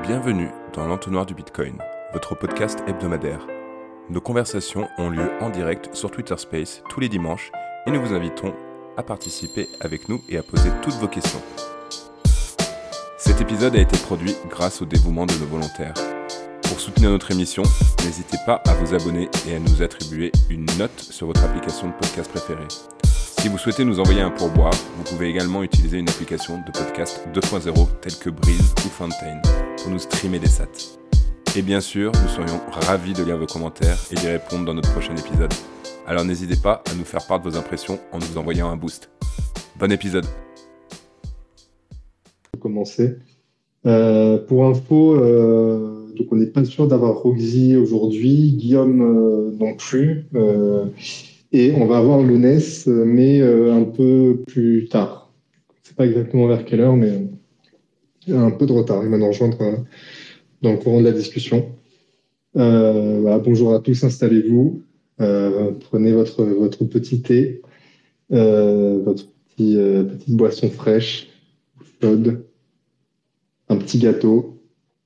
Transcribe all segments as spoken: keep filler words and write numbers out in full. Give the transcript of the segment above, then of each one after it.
Bienvenue dans l'entonnoir du Bitcoin, votre podcast hebdomadaire. Nos conversations ont lieu en direct sur Twitter Space tous les dimanches et nous vous invitons à participer avec nous et à poser toutes vos questions. Cet épisode a été produit grâce au dévouement de nos volontaires. Pour soutenir notre émission, n'hésitez pas à vous abonner et à nous attribuer une note sur votre application de podcast préférée. Si vous souhaitez nous envoyer un pourboire, vous pouvez également utiliser une application de podcast deux point zéro telle que Breeze ou Fountain pour nous streamer des sats. Et bien sûr, nous serions ravis de lire vos commentaires et d'y répondre dans notre prochain épisode. Alors n'hésitez pas à nous faire part de vos impressions en nous envoyant un boost. Bon épisode. Commencer. Euh, pour info, euh, donc on n'est pas sûr d'avoir Roxy aujourd'hui, Guillaume euh, non plus. Euh, Et on va avoir le N E S, mais euh, un peu plus tard. Je ne sais pas exactement vers quelle heure, mais il y a un peu de retard. Il va nous rejoindre euh, dans le courant de la discussion. Euh, voilà, bonjour à tous, installez-vous. Euh, prenez votre, votre petit thé, euh, votre petit, euh, petite boisson fraîche, chaude, un petit gâteau.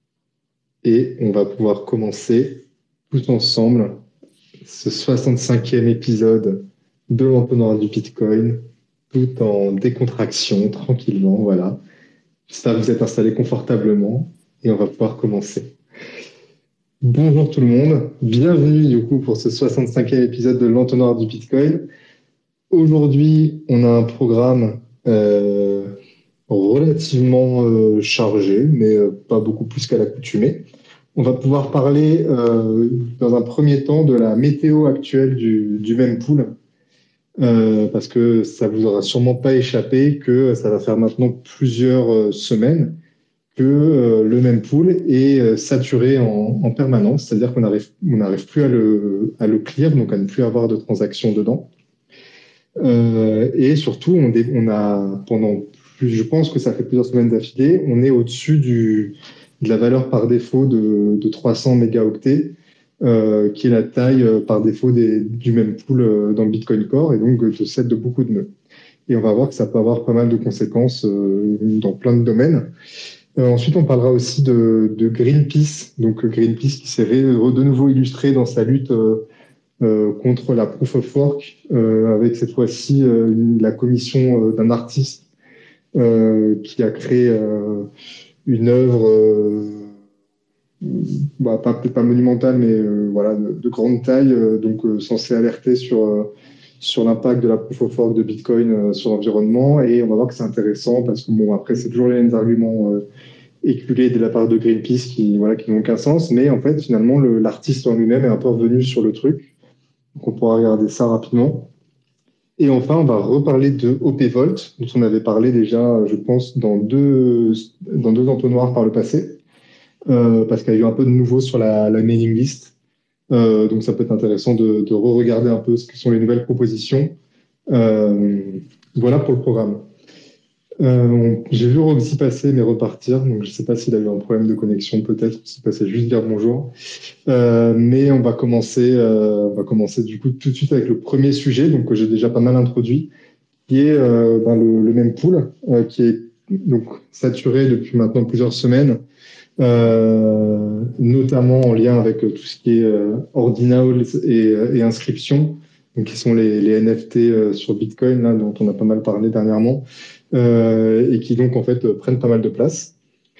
Et on va pouvoir commencer tous ensemble ce soixante-cinquième épisode de l'entonnoir du Bitcoin, tout en décontraction, tranquillement, voilà. J'espère que vous êtes installés confortablement et on va pouvoir commencer. Bonjour tout le monde, bienvenue du coup pour ce soixante-cinquième épisode de l'entonnoir du Bitcoin. Aujourd'hui, on a un programme euh, relativement euh, chargé, mais euh, pas beaucoup plus qu'à l'accoutumée. On va pouvoir parler euh, dans un premier temps de la météo actuelle du, du mempool, euh, parce que ça vous aura sûrement pas échappé que ça va faire maintenant plusieurs euh, semaines que euh, le mempool est euh, saturé en, en permanence, c'est-à-dire qu'on n'arrive on n'arrive plus à le, à le clear, donc à ne plus avoir de transactions dedans. Euh, et surtout, on, dé, on a pendant plus, je pense que ça fait plusieurs semaines d'affilée, on est au-dessus du de la valeur par défaut de, de trois cents mégaoctets, euh, qui est la taille euh, par défaut des, du mempool euh, dans le Bitcoin Core, et donc de celle de beaucoup de nœuds. Et on va voir que ça peut avoir pas mal de conséquences euh, dans plein de domaines. Euh, ensuite, on parlera aussi de, de Greenpeace, donc Greenpeace qui s'est de nouveau illustré dans sa lutte euh, euh, contre la Proof of Work, euh, avec cette fois-ci euh, la commission euh, d'un artiste euh, qui a créé euh, une œuvre euh, bah, pas, peut-être pas monumentale, mais euh, voilà, de, de grande taille, euh, donc euh, censée alerter sur, euh, sur l'impact de la proof of work de Bitcoin euh, sur l'environnement. Et on va voir que c'est intéressant parce que, bon, après, c'est toujours les mêmes arguments euh, éculés de la part de Greenpeace qui, voilà, qui n'ont aucun sens. Mais en fait, finalement, le, l'artiste en lui-même est un peu revenu sur le truc. Donc, on pourra regarder ça rapidement. Et enfin, on va reparler de O P Volt, dont on avait parlé déjà, je pense, dans deux, dans deux entonnoirs par le passé, euh, parce qu'il y a eu un peu de nouveau sur la, la mailing list. Euh, donc, ça peut être intéressant de, de re-regarder un peu ce que sont les nouvelles propositions. Euh, voilà pour le programme. Euh, on, j'ai vu Roxy passer, mais repartir. Donc, je ne sais pas s'il a eu un problème de connexion, peut-être, s'il passait juste dire bonjour. Euh, mais on va commencer, euh, on va commencer du coup tout de suite avec le premier sujet, donc que j'ai déjà pas mal introduit, qui est euh, ben, le, le mempool, euh, qui est donc saturé depuis maintenant plusieurs semaines, euh, notamment en lien avec tout ce qui est euh, ordinals et, et inscriptions, donc qui sont les, les N F T euh, sur Bitcoin, là, dont on a pas mal parlé dernièrement, euh, et qui donc en fait prennent pas mal de place.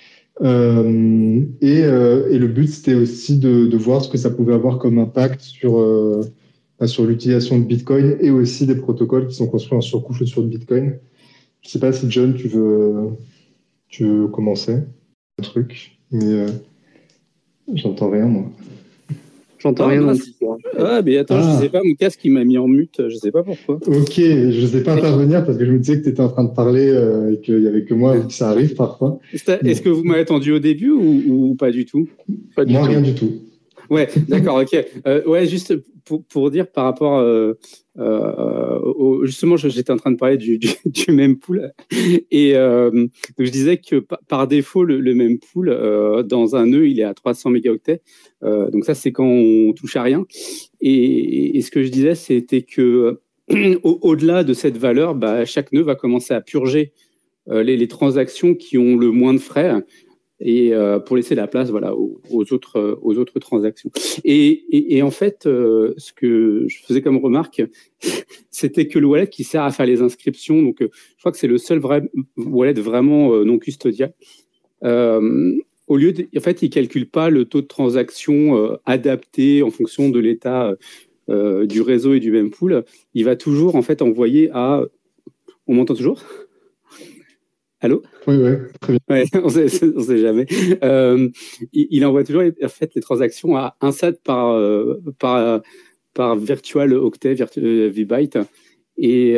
Euh, et, euh, et le but, c'était aussi de, de voir ce que ça pouvait avoir comme impact sur, euh, sur l'utilisation de Bitcoin et aussi des protocoles qui sont construits en surcouche sur le Bitcoin. Je ne sais pas si, John, tu veux, tu veux commencer un truc, mais euh, j'entends rien, moi. J'entends ah, rien non non plus. Ah, mais attends, ah. je sais pas, mon casque, il m'a mis en mute, je sais pas pourquoi. Ok, je ne sais pas intervenir parce que je me disais que tu étais en train de parler euh, et qu'il n'y avait que moi, que ça arrive parfois. Est-ce bon. que vous m'avez entendu au début ou, ou pas du tout? Pas du Moi, tout. Rien du tout. Ouais, d'accord, ok. Euh, ouais, juste pour, pour dire par rapport, euh, euh, au, justement, j'étais en train de parler du, du, du mempool et euh, donc je disais que par, par défaut, le, le mempool euh, dans un nœud, il est à trois cents mégaoctets. Euh, donc ça, c'est quand on touche à rien. Et, et ce que je disais, c'était que au, au-delà de cette valeur, bah, chaque nœud va commencer à purger euh, les, les transactions qui ont le moins de frais. et euh, pour laisser la place voilà, aux, aux, autres, aux autres transactions. Et, et, et en fait, euh, ce que je faisais comme remarque, c'était que le wallet qui sert à faire les inscriptions, donc euh, je crois que c'est le seul vrai wallet vraiment euh, non custodial. Euh, au lieu de, en fait, il calcule pas le taux de transaction euh, adapté en fonction de l'état euh, du réseau et du mempool. Il va toujours en fait envoyer à. On m'entend toujours ? Allô ? Oui, oui, très bien. Ouais, on sait, on sait jamais. Euh, il, il envoie toujours en fait les transactions à un S A T par euh, par par virtual octet, virtual vbyte, et,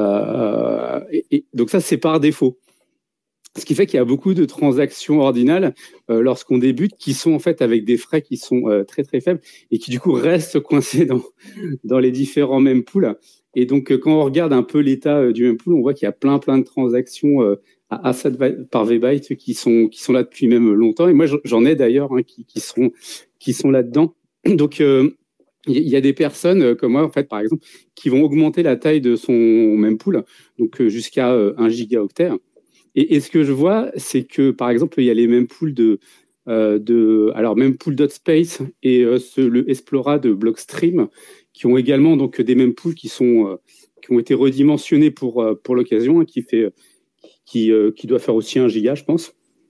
euh, et, et donc ça c'est par défaut. Ce qui fait qu'il y a beaucoup de transactions ordinales euh, lorsqu'on débute qui sont en fait avec des frais qui sont euh, très très faibles et qui du coup restent coincés dans dans les différents mempools. Et donc euh, quand on regarde un peu l'état euh, du mempool, on voit qu'il y a plein plein de transactions euh, à un S A T par vbyte qui sont qui sont là depuis même longtemps. Et moi j'en ai d'ailleurs hein, qui qui sont qui sont là-dedans. Donc euh, il y a des personnes comme moi en fait par exemple qui vont augmenter la taille de son mempool donc euh, jusqu'à euh, un gigaoctet. Et, et ce que je vois, c'est que, par exemple, il y a les mempools de, euh, de, alors mempool.space et euh, ce, le Explora de Blockstream, qui ont également donc des mempools qui sont, euh, qui ont été redimensionnés pour euh, pour l'occasion, hein, qui fait, qui euh, qui doit faire aussi un giga, je pense.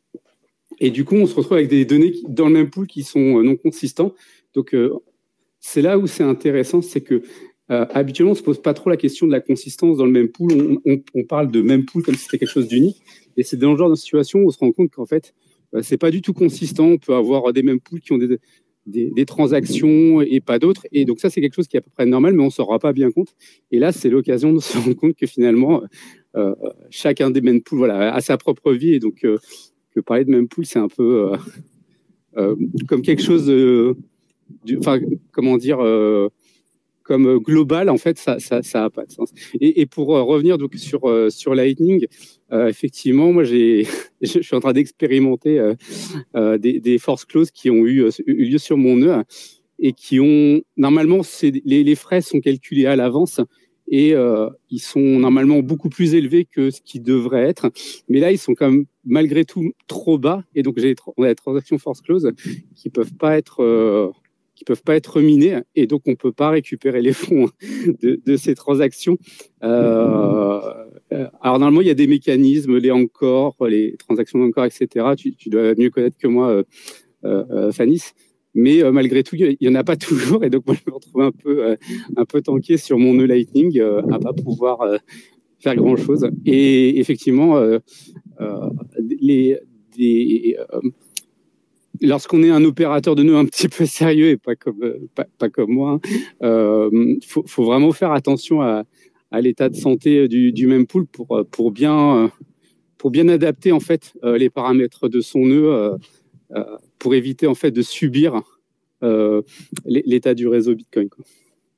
Et du coup, on se retrouve avec des données qui, dans le mempool qui sont euh, non consistants. Donc, euh, c'est là où c'est intéressant, c'est que Euh, habituellement, on ne se pose pas trop la question de la consistance dans le mempool. On, on, on parle de mempool comme si c'était quelque chose d'unique. Et c'est dans le genre de situation où on se rend compte qu'en fait, euh, ce n'est pas du tout consistant. On peut avoir des mempools qui ont des, des, des transactions et pas d'autres. Et donc ça, c'est quelque chose qui est à peu près normal, mais on ne s'en rend pas bien compte. Et là, c'est l'occasion de se rendre compte que finalement, euh, chacun des mempools voilà, a sa propre vie. Et donc, euh, que parler de mempool, c'est un peu euh, euh, comme quelque chose de... Enfin, comment dire... Euh, comme global, en fait, ça, ça, ça a pas de sens. Et, et pour euh, revenir donc sur euh, sur Lightning, euh, effectivement, moi, j'ai, je suis en train d'expérimenter euh, euh, des, des force clauses qui ont eu, eu lieu sur mon nœud et qui ont normalement, c'est, les, les frais sont calculés à l'avance et euh, ils sont normalement beaucoup plus élevés que ce qui devrait être. Mais là, ils sont quand même malgré tout trop bas et donc j'ai on a des transactions force clause qui peuvent pas être euh, qui peuvent pas être minés et donc on peut pas récupérer les fonds de, de ces transactions. Euh, alors normalement il y a des mécanismes, les encore, les transactions encore, et cetera. Tu, tu dois mieux connaître que moi, euh, euh, Fanis. Mais euh, malgré tout, il y en a pas toujours et donc moi je me retrouve un peu euh, un peu tanké sur mon nœud Lightning euh, à pas pouvoir euh, faire grand chose. Et effectivement, euh, euh, les des euh, lorsqu'on est un opérateur de nœud un petit peu sérieux et pas comme, euh, pas, pas comme moi, il euh, faut, faut vraiment faire attention à, à l'état de santé du, du mempool pour, pour, bien, pour bien adapter en fait, euh, les paramètres de son nœud euh, euh, pour éviter en fait, de subir euh, l'état du réseau Bitcoin, quoi.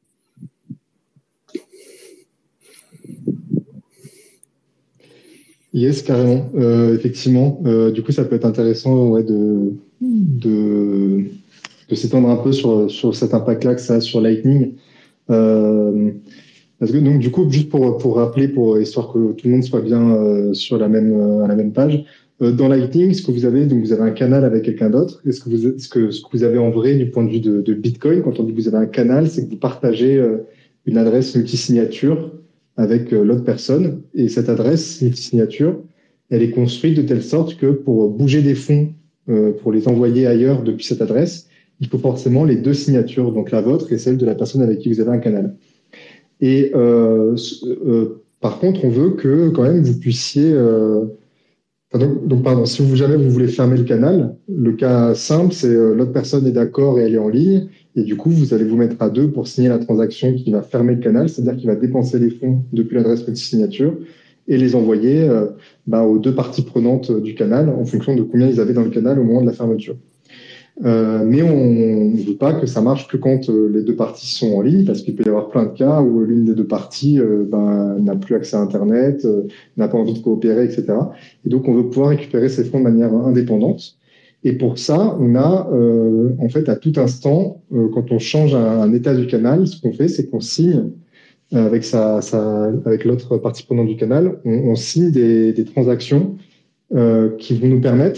Yes, carrément. Euh, effectivement, euh, du coup, ça peut être intéressant ouais, de, de, de s'étendre un peu sur, sur cet impact-là que ça a sur Lightning. Euh, parce que, donc, du coup, juste pour, pour rappeler, pour histoire que tout le monde soit bien euh, sur la même, euh, à la même page, euh, dans Lightning, ce que vous avez, donc vous avez un canal avec quelqu'un d'autre. Et ce que, vous, ce, que, ce que vous avez en vrai du point de vue de, de Bitcoin, quand on dit que vous avez un canal, c'est que vous partagez euh, une adresse multisignature avec euh, l'autre personne. Et cette adresse multisignature, elle est construite de telle sorte que pour bouger des fonds, euh, pour les envoyer ailleurs depuis cette adresse, il faut forcément les deux signatures, donc la vôtre et celle de la personne avec qui vous avez un canal. Et euh, euh, par contre, on veut que quand même vous puissiez... Euh, donc, donc, pardon, si vous jamais vous voulez fermer le canal, le cas simple, c'est euh, l'autre personne est d'accord et elle est en ligne, et du coup, vous allez vous mettre à deux pour signer la transaction qui va fermer le canal, c'est-à-dire qu'il va dépenser les fonds depuis l'adresse multisignature et les envoyer euh, bah, aux deux parties prenantes du canal en fonction de combien ils avaient dans le canal au moment de la fermeture. Euh, mais on ne veut pas que ça marche que quand euh, les deux parties sont en ligne, parce qu'il peut y avoir plein de cas où l'une des deux parties euh, ben, n'a plus accès à Internet, euh, n'a pas envie de coopérer, et cetera. Et donc, on veut pouvoir récupérer ces fonds de manière indépendante. Et pour ça, on a, euh, en fait, à tout instant, euh, quand on change un, un état du canal, ce qu'on fait, c'est qu'on signe euh, avec, sa, sa, avec l'autre partie prenante du canal, on, on signe des, des transactions euh, qui vont nous permettre,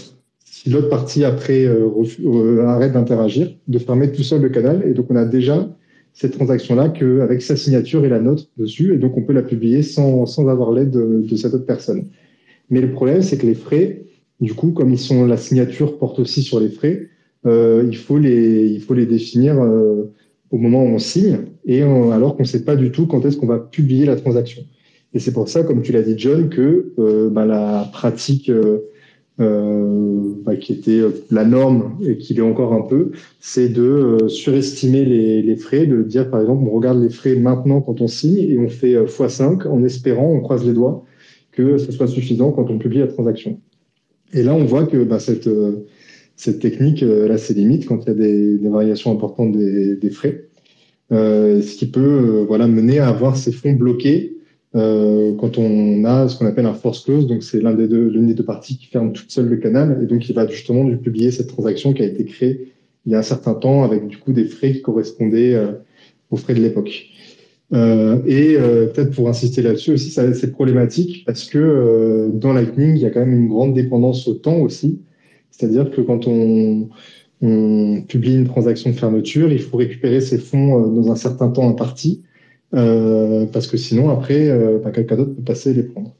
si l'autre partie après euh, refus, euh, arrête d'interagir, de fermer tout seul le canal. Et donc, on a déjà cette transaction-là qu'avec sa signature et la nôtre dessus, et donc on peut la publier sans, sans avoir l'aide de, de cette autre personne. Mais le problème, c'est que les frais, du coup, comme ils sont, la signature porte aussi sur les frais, euh, il faut les, il faut les définir euh, au moment où on signe, et on, alors qu'on ne sait pas du tout quand est-ce qu'on va publier la transaction. Et c'est pour ça, comme tu l'as dit, John, que euh, bah, la pratique euh, euh, bah, qui était la norme et qui l'est encore un peu, c'est de euh, surestimer les, les frais, de dire par exemple, on regarde les frais maintenant quand on signe et on fait euh, fois cinq en espérant, on croise les doigts, que ce soit suffisant quand on publie la transaction. Et là, on voit que bah, cette, euh, cette technique, euh, là, ses limites quand il y a des, des variations importantes des, des frais, euh, ce qui peut euh, voilà, mener à avoir ces fonds bloqués euh, quand on a ce qu'on appelle un force close, donc c'est l'un des deux, l'une des deux parties qui ferme toute seule le canal, et donc il va justement lui publier cette transaction qui a été créée il y a un certain temps avec du coup des frais qui correspondaient euh, aux frais de l'époque. Euh, et euh, peut-être pour insister là-dessus aussi, ça, c'est problématique parce que euh, dans Lightning, il y a quand même une grande dépendance au temps aussi. C'est-à-dire que quand on, on publie une transaction de fermeture, il faut récupérer ces fonds euh, dans un certain temps imparti, euh, parce que sinon, après, euh, bah, quelqu'un d'autre peut passer et les prendre.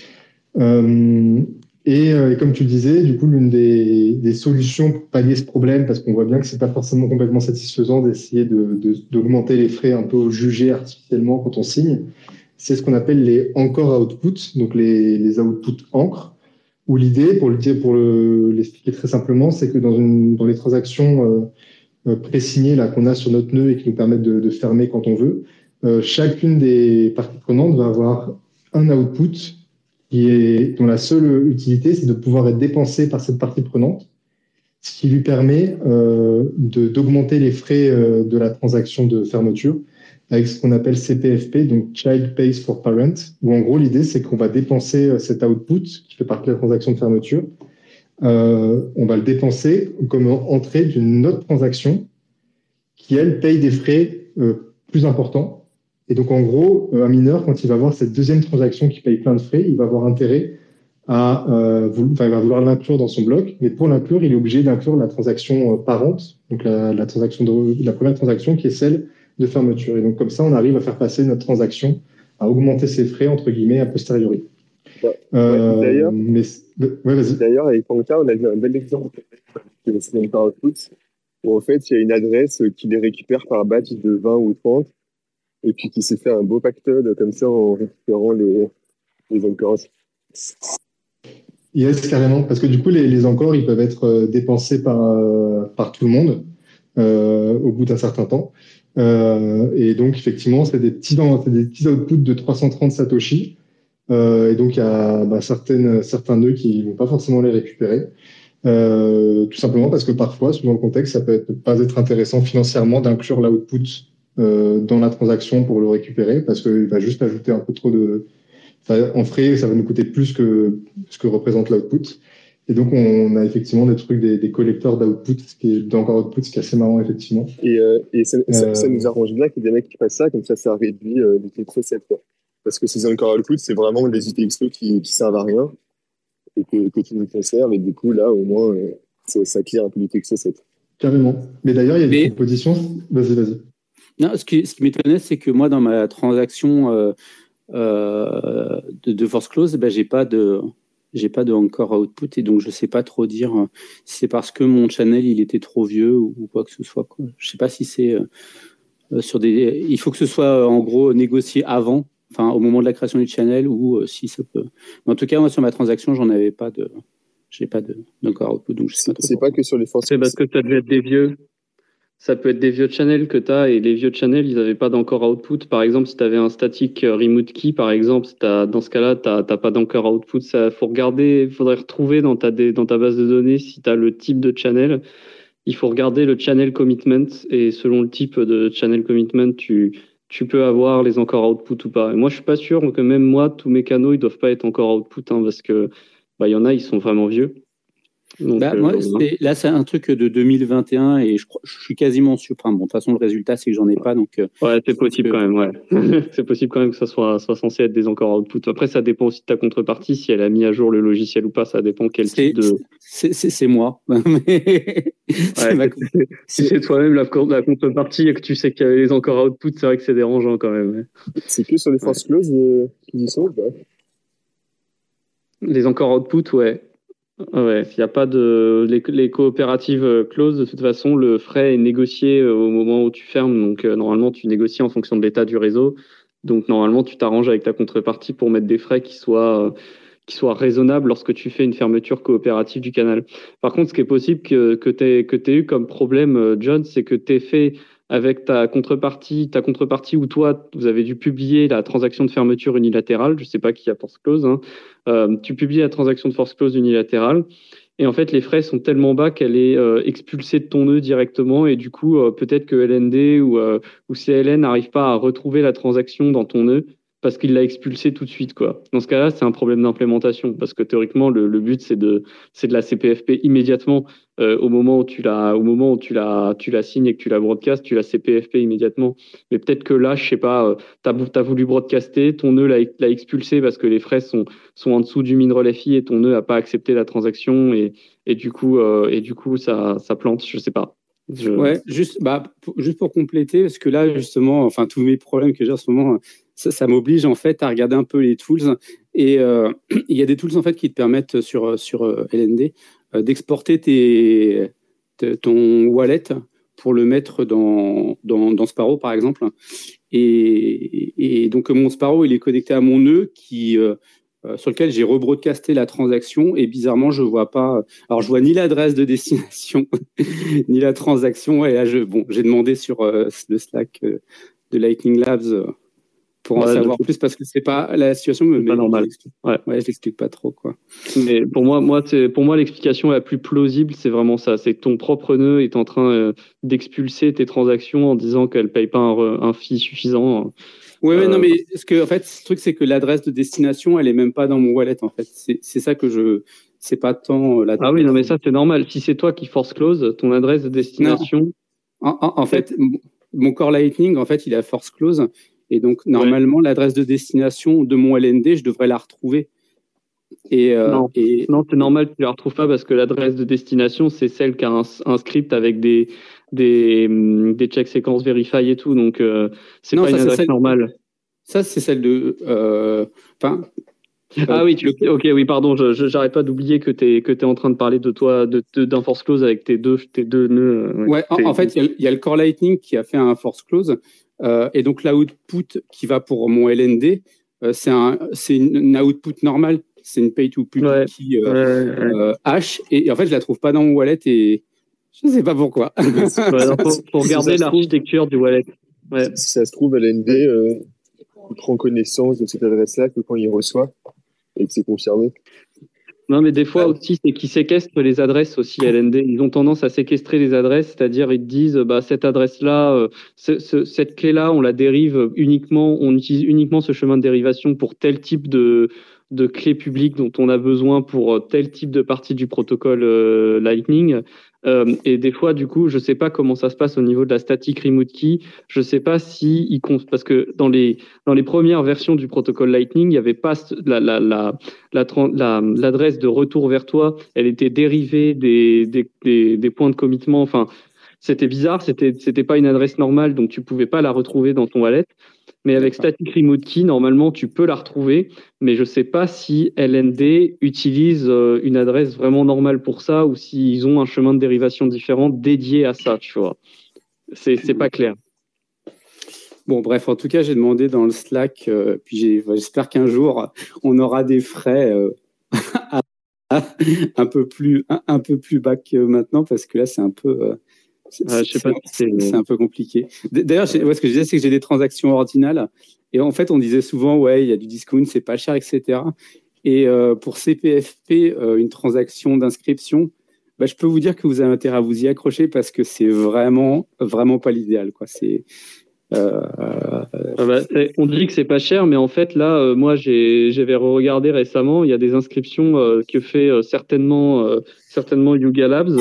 Euh, et, euh, et comme tu le disais, du coup, l'une des, des solutions pour pallier ce problème, parce qu'on voit bien que c'est pas forcément complètement satisfaisant d'essayer de, de, d'augmenter les frais un peu jugés artificiellement quand on signe, c'est ce qu'on appelle les encore outputs, donc les, les outputs encre, où l'idée, pour le dire, pour le, l'expliquer très simplement, c'est que dans, une, dans les transactions euh, pré-signées là qu'on a sur notre nœud et qui nous permettent de, de fermer quand on veut, euh, chacune des parties prenantes va avoir un output qui est, dont la seule utilité, c'est de pouvoir être dépensé par cette partie prenante, ce qui lui permet euh, de, d'augmenter les frais euh, de la transaction de fermeture avec ce qu'on appelle C P F P, donc Child Pays for Parent, où en gros l'idée c'est qu'on va dépenser euh, cet output qui fait partie de la transaction de fermeture, euh, on va le dépenser comme entrée d'une autre transaction qui, elle, paye des frais euh, plus importants. Et donc, en gros, un mineur, quand il va voir cette deuxième transaction qui paye plein de frais, il va avoir intérêt à, euh, vouloir, enfin, il va vouloir l'inclure dans son bloc. Mais pour l'inclure, il est obligé d'inclure la transaction euh, parente, donc la, la, transaction de, la première transaction qui est celle de fermeture. Et donc, comme ça, on arrive à faire passer notre transaction, à augmenter ses frais, entre guillemets, a posteriori. Ouais, euh, d'ailleurs, mais, ouais, vas-y. D'ailleurs, avec Panka, on a vu un bel exemple de Sign par Output, où en fait, il y a une adresse qui les récupère par batch de vingt ou trente, et puis qui s'est fait un beau pactole comme ça en récupérant les, les encores. Yes, carrément, parce que du coup, les, les encores, ils peuvent être euh, dépensés par, euh, par tout le monde euh, au bout d'un certain temps. Euh, et donc, effectivement, c'est des petits, c'est des petits outputs de trois cent trente Satoshi. Euh, et donc, il y a bah, certaines, certains nœuds qui ne vont pas forcément les récupérer. Euh, tout simplement parce que parfois, selon le contexte, ça peut être, pas être intéressant financièrement d'inclure l'output euh, dans la transaction pour le récupérer, parce qu'il va juste ajouter un peu trop de... Enfin, en frais, ça va nous coûter plus que ce que représente l'output. Et donc, on a effectivement des trucs, des, des collecteurs d'output, ce qui est d'encore output, ce qui est assez marrant, effectivement. Et, euh, et ça, ça, euh... ça nous arrange bien qu'il y ait des mecs qui fassent ça, comme ça, ça réduit euh, l'U T X O sept, quoi. Parce que ces encore output, c'est vraiment des U T X O qui, qui servent à rien et que, que tu nous conserves. Et du coup, là, au moins, euh, ça, ça clear un peu l'U T X O sept. Carrément. Mais d'ailleurs, il y a Mais... une proposition. Vas-y, vas-y. Non, ce qui, ce qui m'étonnait, c'est que moi, dans ma transaction euh, euh, de, de force close, ben, j'ai pas de, j'ai pas de encore output, et donc je sais pas trop dire si c'est parce que mon channel il était trop vieux ou, ou quoi que ce soit, quoi. Je sais pas si c'est euh, sur des, il faut que ce soit en gros négocié avant, enfin au moment de la création du channel, ou euh, si ça peut. Mais en tout cas, moi sur ma transaction, j'en avais pas de, j'ai pas de d'encore output, donc je sais pas trop. C'est pas que sur les forces. C'est parce que ça devait être des vieux. Ça peut être des vieux channels que tu as, et les vieux channels, ils n'avaient pas d'encore output. Par exemple, si tu avais un static remote key, par exemple, t'as, dans ce cas-là, tu n'as pas d'encore output. Il faut regarder, il faudrait retrouver dans ta, dans ta base de données si tu as le type de channel. Il faut regarder le channel commitment, et selon le type de channel commitment, tu, tu peux avoir les encore output ou pas. Et moi, je suis pas sûr que même moi, tous mes canaux, ils doivent pas être encore output, hein, parce que bah, y en a, ils sont vraiment vieux. Donc, bah, euh, moi, voilà. c'est, là, c'est un truc de deux mille vingt et un et je, crois, je suis quasiment sûr. Enfin, bon, de toute façon, le résultat, c'est que j'en ai pas. Donc, euh, Ouais, c'est je pense possible que quand même, ouais. C'est possible quand même que ça soit, soit censé être des encore output. Après, ça dépend aussi de ta contrepartie, si elle a mis à jour le logiciel ou pas, ça dépend quel c'est, type de. c'est, c'est, c'est moi. Mais c'est Ouais, ma... c'est- c'est- si c'est toi-même la, la contrepartie et que tu sais qu'il y a les encore output, c'est vrai que c'est dérangeant quand même. Ouais. C'est que sur les Ouais. force close euh, qu'ils y sont ou pas? Les encore output, ouais. Ouais, s'il n'y a pas de. Les, les coopératives euh, closes, de toute façon, le frais est négocié euh, au moment où tu fermes. Donc, euh, normalement, tu négocies en fonction de l'état du réseau. Donc, normalement, tu t'arranges avec ta contrepartie pour mettre des frais qui soient, euh, qui soient raisonnables lorsque tu fais une fermeture coopérative du canal. Par contre, ce qui est possible que, que tu aies, que t'aies eu comme problème, euh, John, c'est que tu aies fait avec ta contrepartie, ta contrepartie où toi, vous avez dû publier la transaction de fermeture unilatérale. Je ne sais pas qui a force close, hein. Euh, tu publies la transaction de force close unilatérale. Et en fait, les frais sont tellement bas qu'elle est euh, expulsée de ton nœud directement. Et du coup, euh, peut-être que L N D ou, euh, ou C L N n'arrive pas à retrouver la transaction dans ton nœud parce qu'il l'a expulsée tout de suite, quoi. Dans ce cas-là, c'est un problème d'implémentation parce que théoriquement, le, le but, c'est de, c'est de la C P F P immédiatement euh, au moment où tu la, au moment où tu la, tu la signes et que tu la broadcast, tu la C P F P immédiatement. Mais peut-être que là, je sais pas, tu as, voulu broadcaster, ton nœud l'a, l'a expulsé parce que les frais sont, sont en dessous du min relais fee et ton nœud n'a pas accepté la transaction et et du coup, euh, et du coup ça, ça plante, je sais pas. Je... Ouais, juste, bah, pour, juste pour compléter, parce que là, justement, enfin, tous mes problèmes que j'ai en ce moment, ça, ça m'oblige en fait à regarder un peu les tools. Et euh, il y a des tools en fait qui te permettent sur, sur euh, L N D euh, d'exporter tes, te, ton wallet pour le mettre dans, dans, dans Sparrow, par exemple. Et, et donc, mon Sparrow, il est connecté à mon nœud qui. Euh, Euh, sur lequel j'ai rebroadcasté la transaction et bizarrement je vois pas. Alors je vois ni l'adresse de destination ni la transaction et là je bon j'ai demandé sur euh, le Slack euh, de Lightning Labs euh, pour en ouais, savoir plus parce que c'est pas la situation me c'est pas normal. Ouais, ouais je l'explique pas trop quoi. Mais pour moi, moi c'est pour moi l'explication la plus plausible, c'est vraiment ça, c'est que ton propre nœud est en train euh, d'expulser tes transactions en disant qu'elle paye pas un, un fee suffisant. Oui, euh... non, mais ce que, en fait, ce truc, c'est que l'adresse de destination, elle est même pas dans mon wallet, en fait. C'est, c'est ça que je, c'est pas tant la. Ah oui, non, mais ça, c'est normal. Si c'est toi qui force close, ton adresse de destination. En, en, en fait, mon core Lightning, en fait, il a force close. Et donc, normalement, ouais. l'adresse de destination de mon L N D, je devrais la retrouver. Et, euh, non, et, non c'est normal que tu la retrouves pas parce que l'adresse de destination, c'est celle qui a un, un script avec des, des, des check séquences verify et tout. Donc, euh, c'est non, pas ça, une adresse celle... normale. Ça, c'est celle de. Enfin. Euh, ah oui, tu... le... ok, oui, pardon, je, je, j'arrête pas d'oublier que tu es que t'es en train de parler de toi, de, de, d'un force close avec tes deux, tes deux nœuds. Ouais, ouais en, en fait, il y, y a le core Lightning qui a fait un force close. Euh, et donc, l'output qui va pour mon L N D, euh, c'est, un, c'est une, une output normale. C'est une pay-to-public ouais. qui euh, ouais, ouais. Euh, H. Et, et en fait, je la trouve pas dans mon wallet et je sais pas pourquoi. ouais, faut, faut regarder si l'architecture du wallet. Ouais. Si ça se trouve, L N D euh, il prend connaissance de cette adresse-là que quand il reçoit et que c'est confirmé. Non, mais des fois ouais. aussi, c'est qu'ils séquestrent les adresses aussi, L N D. Ils ont tendance à séquestrer les adresses, c'est-à-dire ils te disent, bah, cette adresse-là, euh, ce, ce, cette clé-là, on la dérive uniquement, on utilise uniquement ce chemin de dérivation pour tel type de, de clé publique dont on a besoin pour tel type de partie du protocole euh, Lightning. Euh, et des fois, du coup, je sais pas comment ça se passe au niveau de la static remote key. Je sais pas si ils comptent, parce que dans les dans les premières versions du protocole Lightning, il n'y avait pas la la la la, la l'adresse de retour vers toi. Elle était dérivée des des des, des points de commitment. Enfin, c'était bizarre. C'était c'était pas une adresse normale, donc tu pouvais pas la retrouver dans ton wallet. Mais avec Static Remote Key, normalement, tu peux la retrouver, mais je ne sais pas si L N D utilise une adresse vraiment normale pour ça ou s'ils ont un chemin de dérivation différent dédié à ça, tu vois. C'est, c'est pas clair. Bon, bref, en tout cas, j'ai demandé dans le Slack, euh, puis j'ai, j'espère qu'un jour, on aura des frais euh, un, peu plus, un, un peu plus bas que maintenant, parce que là, c'est un peu... Euh, C'est, ah, je sais pas c'est, si c'est... c'est un peu compliqué. D'ailleurs, ouais, ce que je disais, c'est que j'ai des transactions ordinales. Et en fait, on disait souvent, ouais, il y a du discount, c'est pas cher, et cetera. Et euh, pour C P F P, euh, une transaction d'inscription, bah, je peux vous dire que vous avez intérêt à vous y accrocher parce que c'est vraiment, vraiment pas l'idéal, quoi. C'est, Euh, ah bah, on dit que c'est pas cher, mais en fait là, euh, moi j'ai j'avais regardé récemment, il y a des inscriptions euh, que fait euh, certainement euh, certainement Yuga Labs,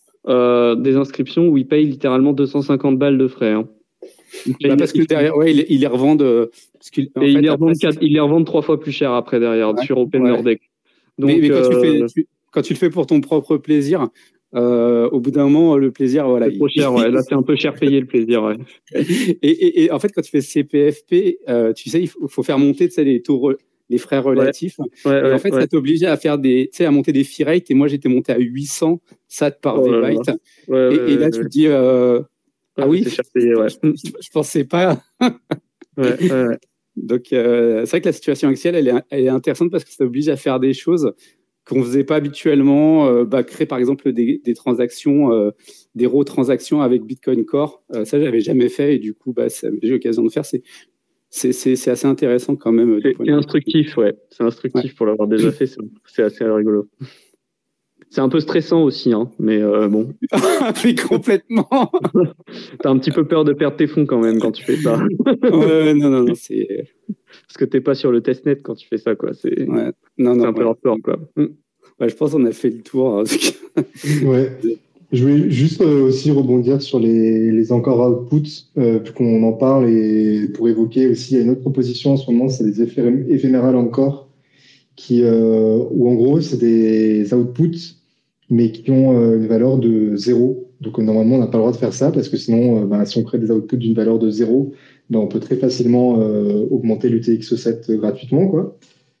euh, des inscriptions où ils payent littéralement deux cent cinquante balles de frais. Hein. Bah parce que derrière, ouais, ils, ils les revendent. Euh, parce que, en et fait, ils, les après, revendent quatre, ils les revendent trois fois plus cher après derrière ouais, sur Open ouais. Nordex. Donc, mais, mais quand, euh, tu fais, tu, quand tu le fais pour ton propre plaisir, euh, au bout d'un moment, le plaisir, voilà. C'est trop cher, ouais. Là, c'est un peu cher payé le plaisir, ouais. et, et, et en fait, quand tu fais C P F P, euh, tu sais, il faut, faut faire monter, tu sais, les taux, re, les frais relatifs. Ouais. Ouais, et ouais, en fait, ouais. ça t'obligeait à faire des, tu sais, à monter des fee rates. Et moi, j'étais monté à huit cents sats par oh V-byte. Ouais, et, ouais, et là, ouais, tu ouais. te dis, euh, ah oui, c'est cher payé, ouais. je, je, je pensais pas. ouais, ouais, ouais. Donc, euh, c'est vrai que la situation actuelle, elle est, elle est intéressante parce que ça oblige à faire des choses qu'on ne faisait pas habituellement. Euh, bah, créer, par exemple, des, des transactions, euh, des raw transactions avec Bitcoin Core. Euh, ça, je n'avais jamais fait et du coup, bah, j'ai eu l'occasion de faire. C'est, c'est, c'est, c'est assez intéressant quand même. C'est, c'est instructif, ouais. C'est instructif ouais. pour l'avoir déjà fait. C'est, c'est assez rigolo. C'est un peu stressant aussi, hein, mais euh, bon. Oui, complètement. T'as un petit peu peur de perdre tes fonds quand même quand tu fais ça. ouais, non, non, non, c'est. Parce que t'es pas sur le testnet quand tu fais ça, quoi. C'est, ouais. non, non, c'est un peu ouais. hardcore, quoi. Ouais, je pense qu'on a fait le tour. Hein. ouais. Je voulais juste euh, aussi rebondir sur les, les encore outputs, euh, puis qu'on en parle, et pour évoquer aussi, il y a une autre proposition en ce moment, c'est les éphémérales encore, qui, euh, où en gros, c'est des outputs, mais qui ont euh, une valeur de zéro. Donc, euh, normalement, on n'a pas le droit de faire ça, parce que sinon, euh, bah, si on crée des outputs d'une valeur de zéro, bah, on peut très facilement euh, augmenter l'U T X sept gratuitement, quoi.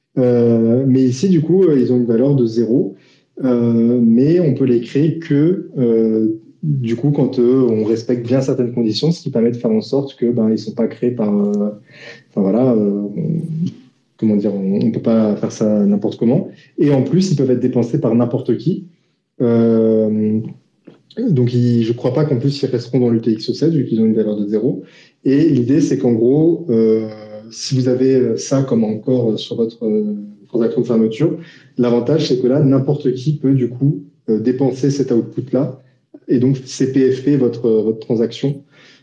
Euh, mais ici, du coup, euh, ils ont une valeur de zéro, euh, mais on peut les créer que, euh, du coup, quand euh, on respecte bien certaines conditions, ce qui permet de faire en sorte que ben, ils ne sont pas créés par... Euh, enfin, voilà... Euh, on, comment dire, on ne peut pas faire ça n'importe comment. Et en plus, ils peuvent être dépensés par n'importe qui. Euh, donc, ils, je ne crois pas qu'en plus, ils resteront dans l'U T X sept, vu qu'ils ont une valeur de zéro. Et l'idée, c'est qu'en gros, euh, si vous avez ça comme encore sur votre euh, transaction de fermeture, l'avantage, c'est que là, n'importe qui peut, du coup, euh, dépenser cet output-là et donc C P F P votre, votre transaction.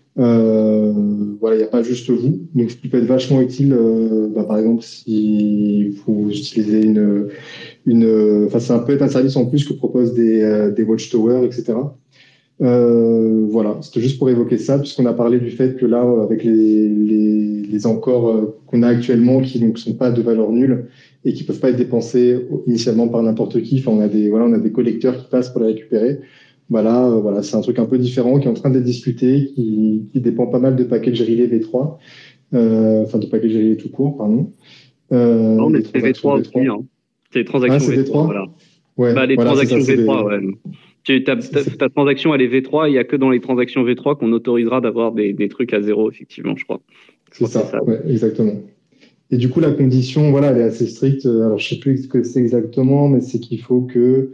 Euh, voilà, il n'y a pas juste vous. Donc, ce qui peut être vachement utile, euh, bah, par exemple, si vous utilisez une, une, enfin, ça peut être un service en plus que proposent des, euh, des watchtowers, et cetera. Euh, voilà, c'était juste pour évoquer ça, puisqu'on a parlé du fait que là, avec les, les, les encores euh, qu'on a actuellement, qui ne sont pas de valeur nulle et qui ne peuvent pas être dépensés initialement par n'importe qui, enfin, on a des, voilà, on a des collecteurs qui passent pour les récupérer. Voilà, euh, voilà, c'est un truc un peu différent qui est en train d'être discuté, qui, qui dépend pas mal de package relay V trois, euh, enfin de package relay tout court, pardon. Euh, non, mais c'est V trois aussi, hein. C'est les transactions ah, c'est V trois, V trois voilà. Ouais, bah, les voilà, transactions ça, V trois, des... ouais. Tu, ta, ta, ta transaction, elle est V trois, il n'y a que dans les transactions V trois qu'on autorisera d'avoir des, des trucs à zéro, effectivement, je crois. Je c'est, crois ça, c'est ça, ouais, exactement. Et du coup, la condition, voilà, elle est assez stricte. Alors, je ne sais plus ce que c'est exactement, mais c'est qu'il faut que...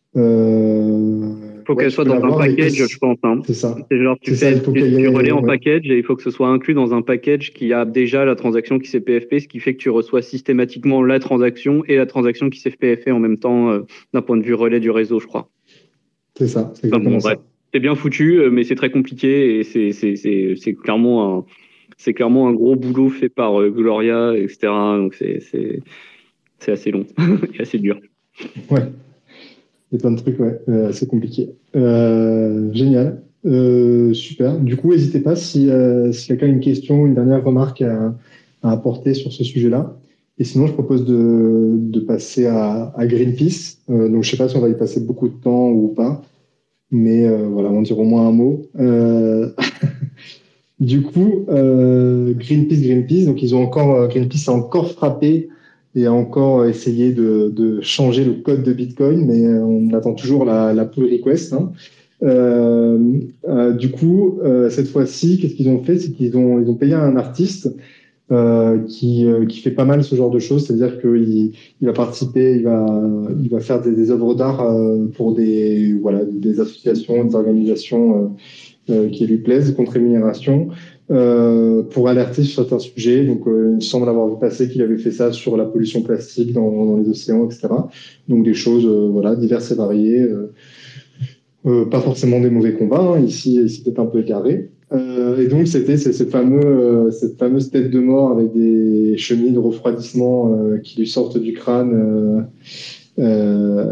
Euh... Il faut ouais, qu'elle soit dans un package, que... je pense. Hein. C'est ça. C'est genre, tu, c'est fais, ça, il faut tu, qu'il y ait... tu relais en ouais. package et il faut que ce soit inclus dans un package qui a déjà la transaction qui s'est P F P, ce qui fait que tu reçois systématiquement la transaction et la transaction qui s'est P F P en même temps euh, d'un point de vue relais du réseau, je crois. C'est ça, c'est exactement enfin, bon, ça. C'est bien foutu, mais c'est très compliqué et c'est, c'est, c'est, c'est, clairement, un, c'est clairement un gros boulot fait par euh, Gloria, et cetera. Donc c'est, c'est, c'est assez long et assez dur. Ouais. Il y a plein de trucs, ouais, euh, assez compliqué. Euh, génial, euh, super. Du coup, n'hésitez pas si, euh, si quelqu'un a une question, une dernière remarque à, à apporter sur ce sujet-là. Et sinon, je propose de, de passer à, à Greenpeace. Euh, donc, je ne sais pas si on va y passer beaucoup de temps ou pas, mais euh, voilà, on dira au moins un mot. Euh, du coup, euh, Greenpeace, Greenpeace, donc ils ont encore, Greenpeace a encore frappé et a encore essayé de, de changer le code de Bitcoin, mais on attend toujours la, la pull request. Hein. Euh, euh, du coup, euh, cette fois-ci, qu'est-ce qu'ils ont fait? C'est qu'ils ont, ils ont payé un artiste euh, qui, euh, qui fait pas mal ce genre de choses, c'est-à-dire qu'il il va participer, il va, il va faire des, des œuvres d'art euh, pour des, voilà, des associations, des organisations euh, euh, qui lui plaisent, contre rémunération. Euh, pour alerter sur certains sujets. Donc, euh, il me semble avoir vu passer qu'il avait fait ça sur la pollution plastique dans, dans les océans, et cetera. Donc, des choses euh, voilà, diverses et variées. Euh, euh, pas forcément des mauvais combats. Hein. Ici, ici peut-être un peu égaré. Euh, et donc, c'était c'est ce fameux, euh, cette fameuse tête de mort avec des cheminées de refroidissement euh, qui lui sortent du crâne, euh, euh,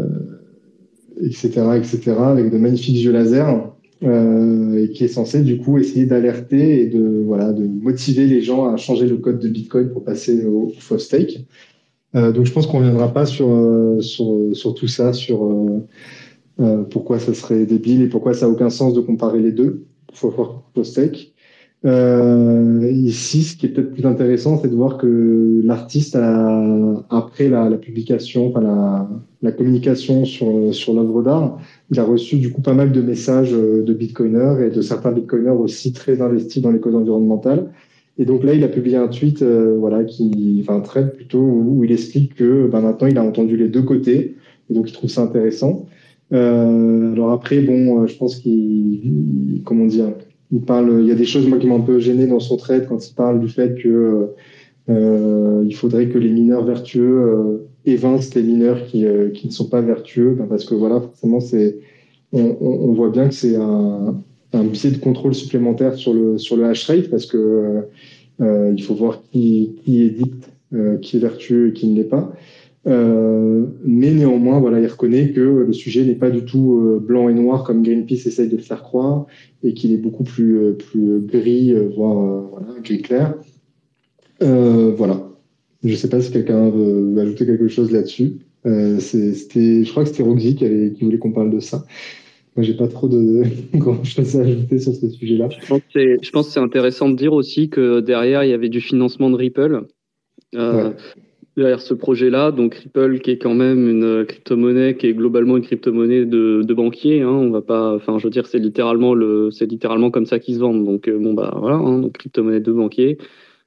et cetera, et cetera, avec de magnifiques yeux laser, euh, et qui est censé du coup essayer d'alerter et de, voilà, de motiver les gens à changer le code de Bitcoin pour passer au, au faux stake. Euh, donc, je pense qu'on ne reviendra pas sur, euh, sur, sur tout ça, sur euh, euh, pourquoi ça serait débile et pourquoi ça n'a aucun sens de comparer les deux, faux faux stake. Euh, ici, ce qui est peut-être plus intéressant, c'est de voir que l'artiste, a, après la, la publication, enfin la, la communication sur, sur l'œuvre d'art, il a reçu du coup pas mal de messages euh, de bitcoiners et de certains bitcoiners aussi très investis dans les causes environnementales. Et donc là, il a publié un tweet, euh, voilà, qui, enfin un thread plutôt, où il explique que ben, maintenant il a entendu les deux côtés, et donc il trouve ça intéressant. Euh, alors après, bon, euh, je pense qu'il, comment dire, il parle, il y a des choses moi qui m'ont un peu gêné dans son trade quand il parle du fait que euh, il faudrait que les mineurs vertueux euh, évincent les mineurs qui, euh, qui ne sont pas vertueux, ben parce que voilà, forcément, c'est, on, on, on voit bien que c'est un, un biais de contrôle supplémentaire sur le sur le hash rate parce que euh, il faut voir qui, qui édicte, euh, qui est vertueux et qui ne l'est pas. Euh, mais néanmoins, voilà, il reconnaît que le sujet n'est pas du tout euh, blanc et noir comme Greenpeace essaye de le faire croire, et qu'il est beaucoup plus, euh, plus gris, euh, voire euh, voilà, gris clair. Euh, voilà. Je ne sais pas si quelqu'un veut, veut ajouter quelque chose là-dessus. Euh, c'est- c'était, je crois que c'était Roxy qui, avait, qui voulait qu'on parle de ça. Moi, j'ai pas trop de grand-chose à ajouter sur ce sujet-là. Je pense que c'est, je pense que c'est intéressant de dire aussi que derrière, il y avait du financement de Ripple. Euh, Ouais. Derrière ce projet-là, donc Ripple qui est quand même une crypto-monnaie qui est globalement une crypto-monnaie de, de banquier, hein, on va pas, enfin je veux dire c'est littéralement le, c'est littéralement comme ça qu'ils se vendent, donc euh, bon bah voilà, hein, donc crypto-monnaie de banquier.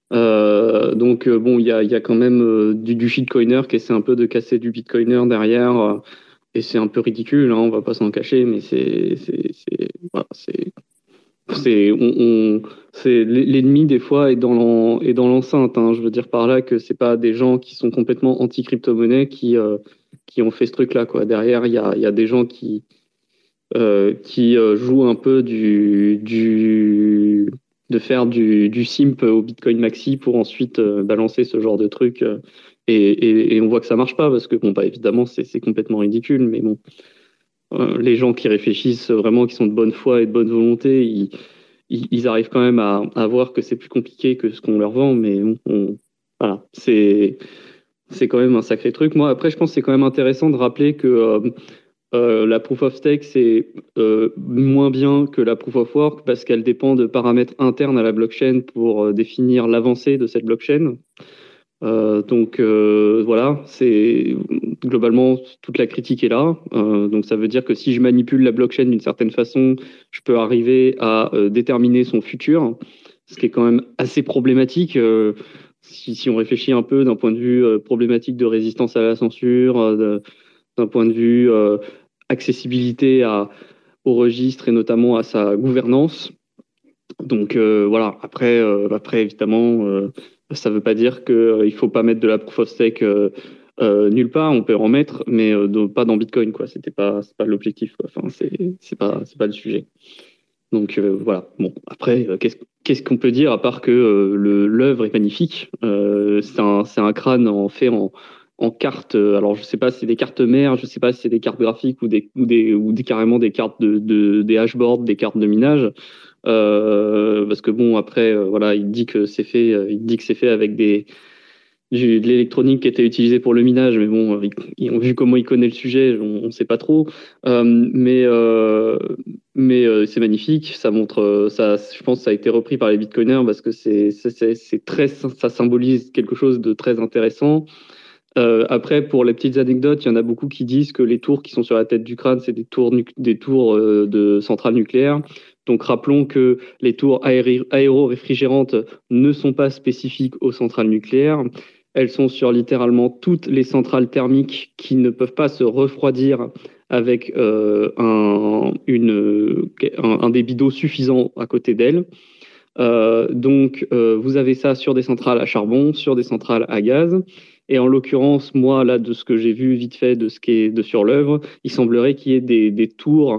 Euh, donc euh, bon il y a, il y a quand même euh, du, du shitcoiner qui essaie un peu de casser du bitcoiner derrière, euh, et c'est un peu ridicule, hein, on va pas s'en cacher, mais c'est, c'est, c'est, voilà, c'est c'est on, on- c'est l'ennemi des fois est dans l'en- est dans l'enceinte, hein. Je veux dire par là que c'est pas des gens qui sont complètement anti-crypto-monnaie qui euh, qui ont fait ce truc-là, quoi. Derrière, il y a il y a des gens qui euh, qui euh, jouent un peu du du de faire du du simp au Bitcoin Maxi pour ensuite euh, balancer ce genre de truc, euh, et, et, et on voit que ça marche pas parce que bon bah évidemment c'est c'est complètement ridicule, mais bon, euh, les gens qui réfléchissent vraiment, qui sont de bonne foi et de bonne volonté, ils ils, ils arrivent quand même à, à voir que c'est plus compliqué que ce qu'on leur vend, mais on, on- voilà, c'est c'est quand même un sacré truc. Moi, après, je pense que c'est quand même intéressant de rappeler que euh, euh, la proof of stake, c'est euh, moins bien que la proof of work parce qu'elle dépend de paramètres internes à la blockchain pour euh, définir l'avancée de cette blockchain. Euh, donc euh, voilà, c'est globalement toute la critique est là. Euh, donc ça veut dire que si je manipule la blockchain d'une certaine façon, je peux arriver à euh, déterminer son futur, ce qui est quand même assez problématique. Euh, si, si on réfléchit un peu d'un point de vue euh, problématique de résistance à la censure, euh, de- d'un point de vue euh, accessibilité à, au registre et notamment à sa gouvernance. Donc euh, voilà, après, euh, après évidemment, euh, ça ne veut pas dire qu'il ne faut pas mettre de la proof of stake euh, euh, nulle part, on peut en mettre, mais euh, de- pas dans Bitcoin, quoi. C'était pas, c'est pas l'objectif, quoi. Enfin, c'est, c'est pas, c'est pas le sujet. Donc euh, voilà. Bon, après, euh, qu'est-ce, qu'est-ce qu'on peut dire à part que euh, le, l'œuvre est magnifique. Euh, c'est un, c'est un crâne en fait en, en cartes. euh, Alors je sais pas si c'est des cartes mères, je sais pas si c'est des cartes graphiques ou des, ou des, ou des carrément des cartes de, de des hashboards, des cartes de minage. Euh, parce que bon, après, euh, voilà, il dit que c'est fait, euh, il dit que c'est fait avec des du- de l'électronique qui était utilisée pour le minage, mais bon, euh, ils, ils ont vu comment il connaît le sujet, on ne sait pas trop. Euh, mais euh, mais euh, c'est magnifique, ça montre, euh, ça, je pense, que ça a été repris par les bitcoiners parce que c'est c'est c'est c'est très, ça symbolise quelque chose de très intéressant. Euh, après, pour les petites anecdotes, il y en a beaucoup qui disent que les tours qui sont sur la tête du crâne, c'est des tours, nu- des tours euh, de centrales nucléaires. Donc rappelons que les tours aéri- aéro-réfrigérantes ne sont pas spécifiques aux centrales nucléaires. Elles sont sur littéralement toutes les centrales thermiques qui ne peuvent pas se refroidir avec euh, un, une, un, un débit d'eau suffisant à côté d'elles. Euh, donc, euh, vous avez ça sur des centrales à charbon, sur des centrales à gaz. Et en l'occurrence, moi, là, de ce que j'ai vu vite fait de ce qui est de sur l'œuvre, il semblerait qu'il y ait des, des tours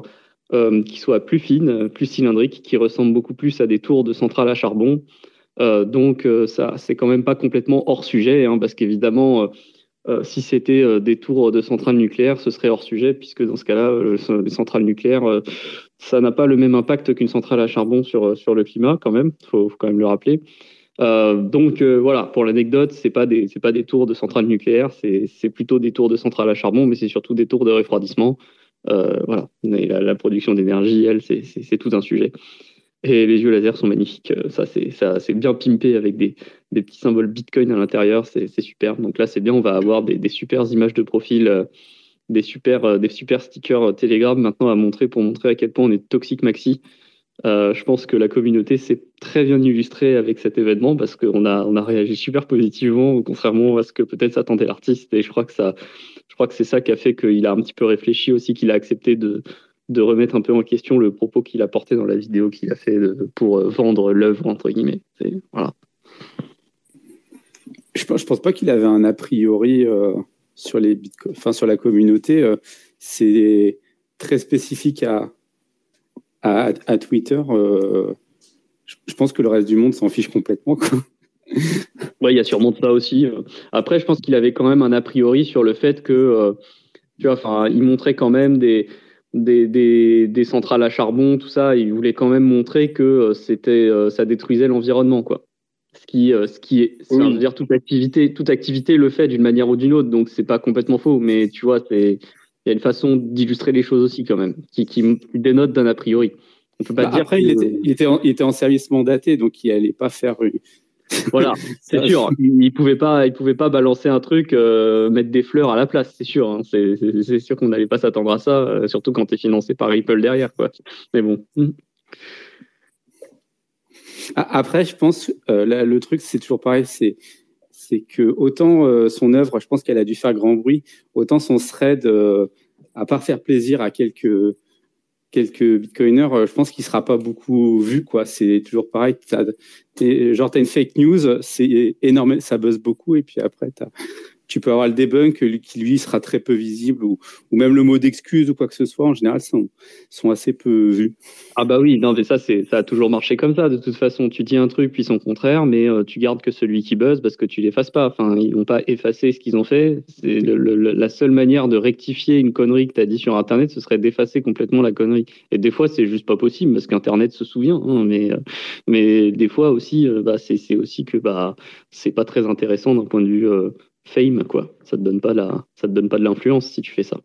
euh, qui soient plus fines, plus cylindriques, qui ressemblent beaucoup plus à des tours de centrales à charbon. Euh, donc euh, ça, c'est quand même pas complètement hors sujet, hein, parce qu'évidemment, euh, euh, si c'était euh, des tours de centrales nucléaires, ce serait hors sujet, puisque dans ce cas-là, euh, les centrales nucléaires, euh, ça n'a pas le même impact qu'une centrale à charbon sur, sur le climat, quand même, il faut, faut quand même le rappeler. Euh, donc euh, voilà, pour l'anecdote, c'est pas des c'est pas des tours de centrales nucléaires, c'est c'est plutôt des tours de centrales à charbon, mais c'est surtout des tours de refroidissement. Euh, voilà, et la, la production d'énergie, elle, c'est c'est c'est tout un sujet. Et les yeux laser sont magnifiques. Ça c'est ça c'est bien pimpé avec des des petits symboles Bitcoin à l'intérieur, c'est c'est super. Donc là, c'est bien, on va avoir des des super images de profil, euh, des super euh, des super stickers euh, Telegram maintenant à montrer pour montrer à quel point on est toxique maxi. Euh, je pense que la communauté s'est très bien illustrée avec cet événement parce qu'on a, on a réagi super positivement, contrairement à ce que peut-être s'attendait l'artiste. Et je crois que ça, je crois que c'est ça qui a fait qu'il a un petit peu réfléchi aussi, qu'il a accepté de, de remettre un peu en question le propos qu'il a porté dans la vidéo qu'il a fait de, pour vendre l'œuvre, entre guillemets. C'est, voilà. Je pense, je pense pas qu'il avait un a priori euh, sur les Bitcoin, enfin sur la communauté. Euh, c'est très spécifique à À, à Twitter, euh, je, je pense que le reste du monde s'en fiche complètement, quoi. Ouais, il y a sûrement de ça aussi. Après, je pense qu'il avait quand même un a priori sur le fait que, euh, tu vois, enfin, il montrait quand même des, des, des, des centrales à charbon, tout ça. Il voulait quand même montrer que euh, c'était, euh, ça détruisait l'environnement, quoi. Ce qui, euh, ce qui est, oui. Ça veut dire toute activité, toute activité le fait d'une manière ou d'une autre, donc c'est pas complètement faux. Mais tu vois, c'est il y a une façon d'illustrer les choses aussi quand même, qui, qui, qui dénote d'un a priori. On peut pas bah dire après, que... il, était, il, était en, il était en service mandaté, donc il allait pas faire une... Voilà, c'est sûr. Il, il pouvait pas, il pouvait pas balancer un truc, euh, mettre des fleurs à la place, c'est sûr. Hein. C'est, c'est, c'est sûr qu'on n'allait pas s'attendre à ça, euh, surtout quand tu es financé par Ripple derrière, quoi. Mais bon. Après, je pense, euh, là, le truc, c'est toujours pareil, c'est c'est que autant euh, son œuvre, je pense qu'elle a dû faire grand bruit, autant son thread, euh, à part faire plaisir à quelques quelques bitcoiners, euh, je pense qu'il sera pas beaucoup vu, quoi. C'est toujours pareil. T'as, t'es, genre, t'as une fake news, c'est énorme, ça buzz beaucoup, et puis après, t'as, tu peux avoir le debunk qui, lui, sera très peu visible, ou, ou même le mot d'excuse ou quoi que ce soit, en général, sont, sont assez peu vus. Ah bah oui, non mais ça c'est ça a toujours marché comme ça. De toute façon, tu dis un truc puis son contraire, mais euh, tu gardes que celui qui buzz parce que tu l'effaces pas. Enfin, ils vont pas effacer ce qu'ils ont fait. C'est le, le, la seule manière de rectifier une connerie que tu as dit sur Internet, ce serait d'effacer complètement la connerie. Et des fois, c'est juste pas possible parce qu'Internet se souvient. Hein, mais euh, mais des fois aussi, euh, bah c'est c'est aussi que bah c'est pas très intéressant d'un point de vue euh, fame, quoi. Ça te donne pas la ça te donne pas de l'influence si tu fais ça.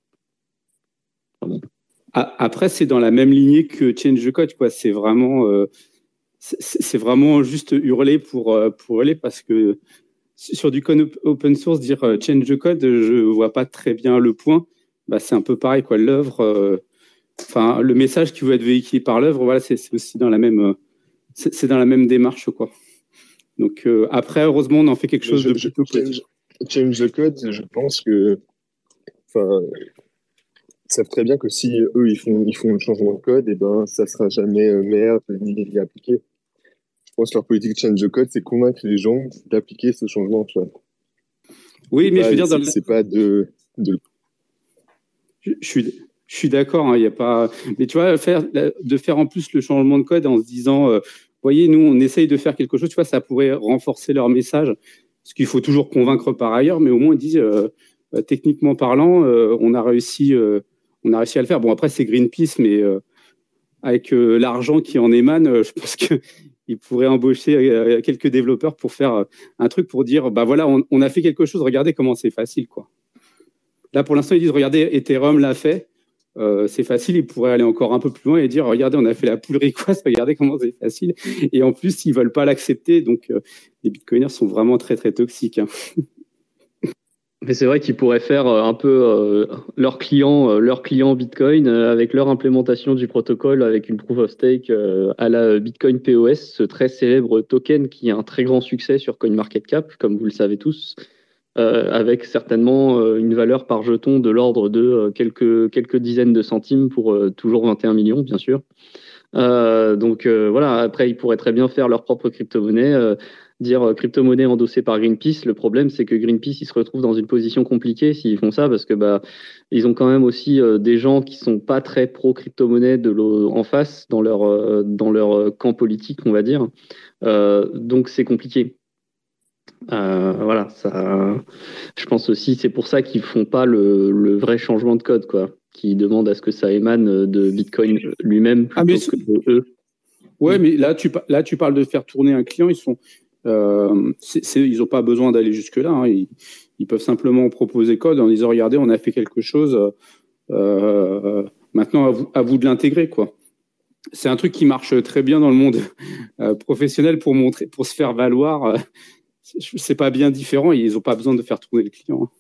Ah bon. Après, c'est dans la même lignée que Change the Code, quoi. C'est vraiment, euh, c'est, c'est vraiment juste hurler pour, euh, pour hurler parce que sur du code open source, dire euh, Change the Code, je vois pas très bien le point. Bah, c'est un peu pareil, quoi. L'œuvre, euh, enfin, le message qui veut être véhiculé par l'œuvre, voilà, c'est, c'est aussi dans la même, euh, c'est, c'est dans la même démarche, quoi. Donc euh, après, heureusement, on en fait quelque chose je, de je, plutôt change, change the Code, je pense que, enfin. Ils savent très bien que si eux ils font ils font le changement de code, et ben ça sera jamais euh, merde ni appliqué. Je pense que leur politique change the code, c'est convaincre les gens d'appliquer ce changement. Tu vois. Oui, c'est mais pas, je veux dire, c'est, dans c'est pas de, de... Je, je suis je suis d'accord. Il hein, y a pas, mais tu vois, faire de faire en plus le changement de code en se disant, euh, voyez, nous on essaye de faire quelque chose. Tu vois, ça pourrait renforcer leur message. Ce qu'il faut toujours convaincre par ailleurs, mais au moins ils disent, euh, euh, techniquement parlant, euh, on a réussi. Euh, On a réussi à le faire. Bon, après, c'est Greenpeace, mais euh, avec euh, l'argent qui en émane, euh, je pense qu'ils pourraient embaucher euh, quelques développeurs pour faire euh, un truc pour dire, bah voilà, on, on a fait quelque chose, regardez comment c'est facile, quoi. Là, pour l'instant, ils disent, regardez, Ethereum l'a fait, euh, c'est facile, ils pourraient aller encore un peu plus loin et dire, regardez, on a fait la pull request, regardez comment c'est facile. Et en plus, ils veulent pas l'accepter, donc euh, les bitcoiners sont vraiment très, très toxiques, hein. Mais c'est vrai qu'ils pourraient faire un peu euh, leur client, euh, leur client Bitcoin euh, avec leur implémentation du protocole avec une proof of stake euh, à la Bitcoin P O S, ce très célèbre token qui a un très grand succès sur CoinMarketCap, comme vous le savez tous, euh, avec certainement euh, une valeur par jeton de l'ordre de euh, quelques, quelques dizaines de centimes pour euh, toujours vingt et un millions, bien sûr. Euh, donc euh, voilà, après ils pourraient très bien faire leur propre crypto-monnaie euh, dire euh, crypto-monnaie endossée par Greenpeace. Le problème, c'est que Greenpeace, ils se retrouvent dans une position compliquée s'ils font ça, parce que bah, ils ont quand même aussi euh, des gens qui sont pas très pro-crypto-monnaie de l'eau en face dans leur, euh, dans leur camp politique, on va dire. Euh, donc, c'est compliqué. Euh, voilà, ça. Je pense aussi, c'est pour ça qu'ils font pas le, le vrai changement de code, quoi. Qui demandent à ce que ça émane de Bitcoin lui-même plutôt Ah, mais que de eux. Ouais, mais là tu, là, tu parles de faire tourner un client. Ils sont, euh, c'est, c'est, ils n'ont pas besoin d'aller jusque-là. Hein. Ils, ils peuvent simplement proposer code en disant, regardez, on a fait quelque chose. Euh, maintenant, à vous, à vous de l'intégrer, quoi. C'est un truc qui marche très bien dans le monde euh, professionnel pour montrer, pour se faire valoir. Euh, c'est pas bien différent. Ils n'ont pas besoin de faire tourner le client. Hein.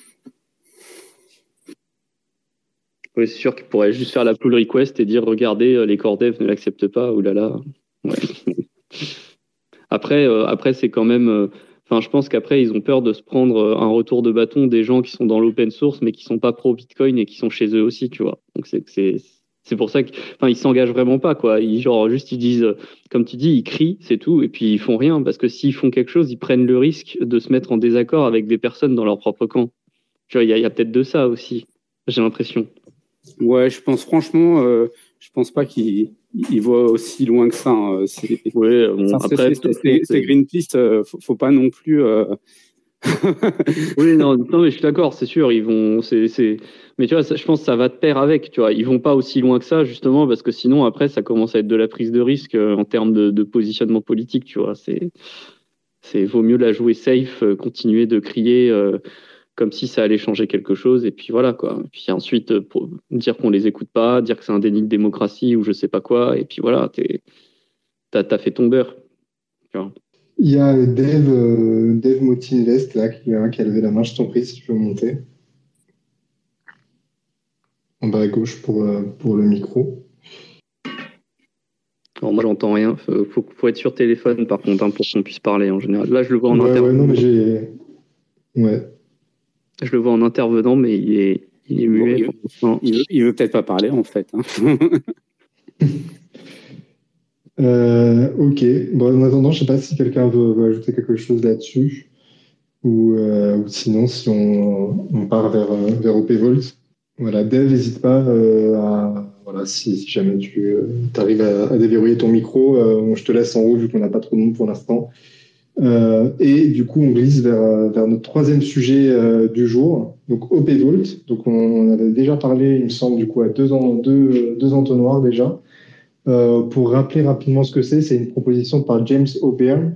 Oui, c'est sûr qu'ils pourraient juste faire la pull request et dire regardez, les core devs ne l'acceptent pas, oulala. Ouais. Après, euh, après c'est quand même. Euh, enfin, je pense qu'après, ils ont peur de se prendre un retour de bâton des gens qui sont dans l'open source, mais qui sont pas pro Bitcoin et qui sont chez eux aussi, tu vois. Donc, c'est, c'est, c'est pour ça qu'ils enfin, s'engagent vraiment pas, quoi. Ils, genre, juste, ils disent, comme tu dis, ils crient, c'est tout, et puis ils font rien, parce que s'ils font quelque chose, ils prennent le risque de se mettre en désaccord avec des personnes dans leur propre camp. Tu vois, il y a, y a peut-être de ça aussi, j'ai l'impression. Ouais, je pense franchement, euh, je pense pas qu'il il voit aussi loin que ça. Hein. C'est, ouais, bon, ça, après, c'est, c'est, c'est, c'est Greenpeace, euh, faut, faut pas non plus. Euh... oui, non, non, mais je suis d'accord, c'est sûr, ils vont, c'est, c'est, mais tu vois, ça, je pense que ça va de pair avec, tu vois, ils vont pas aussi loin que ça justement parce que sinon après ça commence à être de la prise de risque euh, en termes de, de positionnement politique, tu vois, c'est, c'est vaut mieux la jouer safe, euh, continuer de crier. Euh, comme si ça allait changer quelque chose, et puis voilà, quoi. Puis ensuite, pour dire qu'on les écoute pas, dire que c'est un déni de démocratie ou je sais pas quoi, et puis voilà, t'es, t'as, t'as fait ton beurre. Tu vois. Il y a Dave, euh, Dave Motinvest là, qui, hein, qui a levé la main, je t'en prie si tu veux monter. En bas à gauche pour, euh, pour le micro. Alors moi, j'entends rien. Faut, faut, faut être sur téléphone, par contre, hein, pour qu'on puisse parler en général. Là, je le vois en ouais, intervenant. Ouais, non, mais j'ai... Ouais. Je le vois en intervenant, mais il est, il est muet. Bon, il, il, veut, il veut peut-être pas parler, en fait. Hein. euh, ok. Bon, en attendant, je sais pas si quelqu'un veut, veut ajouter quelque chose là-dessus. Ou, euh, ou sinon, si on, on part vers, vers O P Volt. Voilà, Dave, n'hésite pas euh, à... Voilà, si, si jamais tu euh, arrives à, à déverrouiller ton micro, euh, je te laisse en haut vu qu'on n'a pas trop de monde pour l'instant. Euh, et du coup, on glisse vers, vers notre troisième sujet euh, du jour, donc O P Volt. Donc, on, on avait déjà parlé, il me semble, du coup, à deux, en, deux, deux entonnoirs déjà. Euh, pour rappeler rapidement ce que c'est, c'est une proposition par James O'Byrne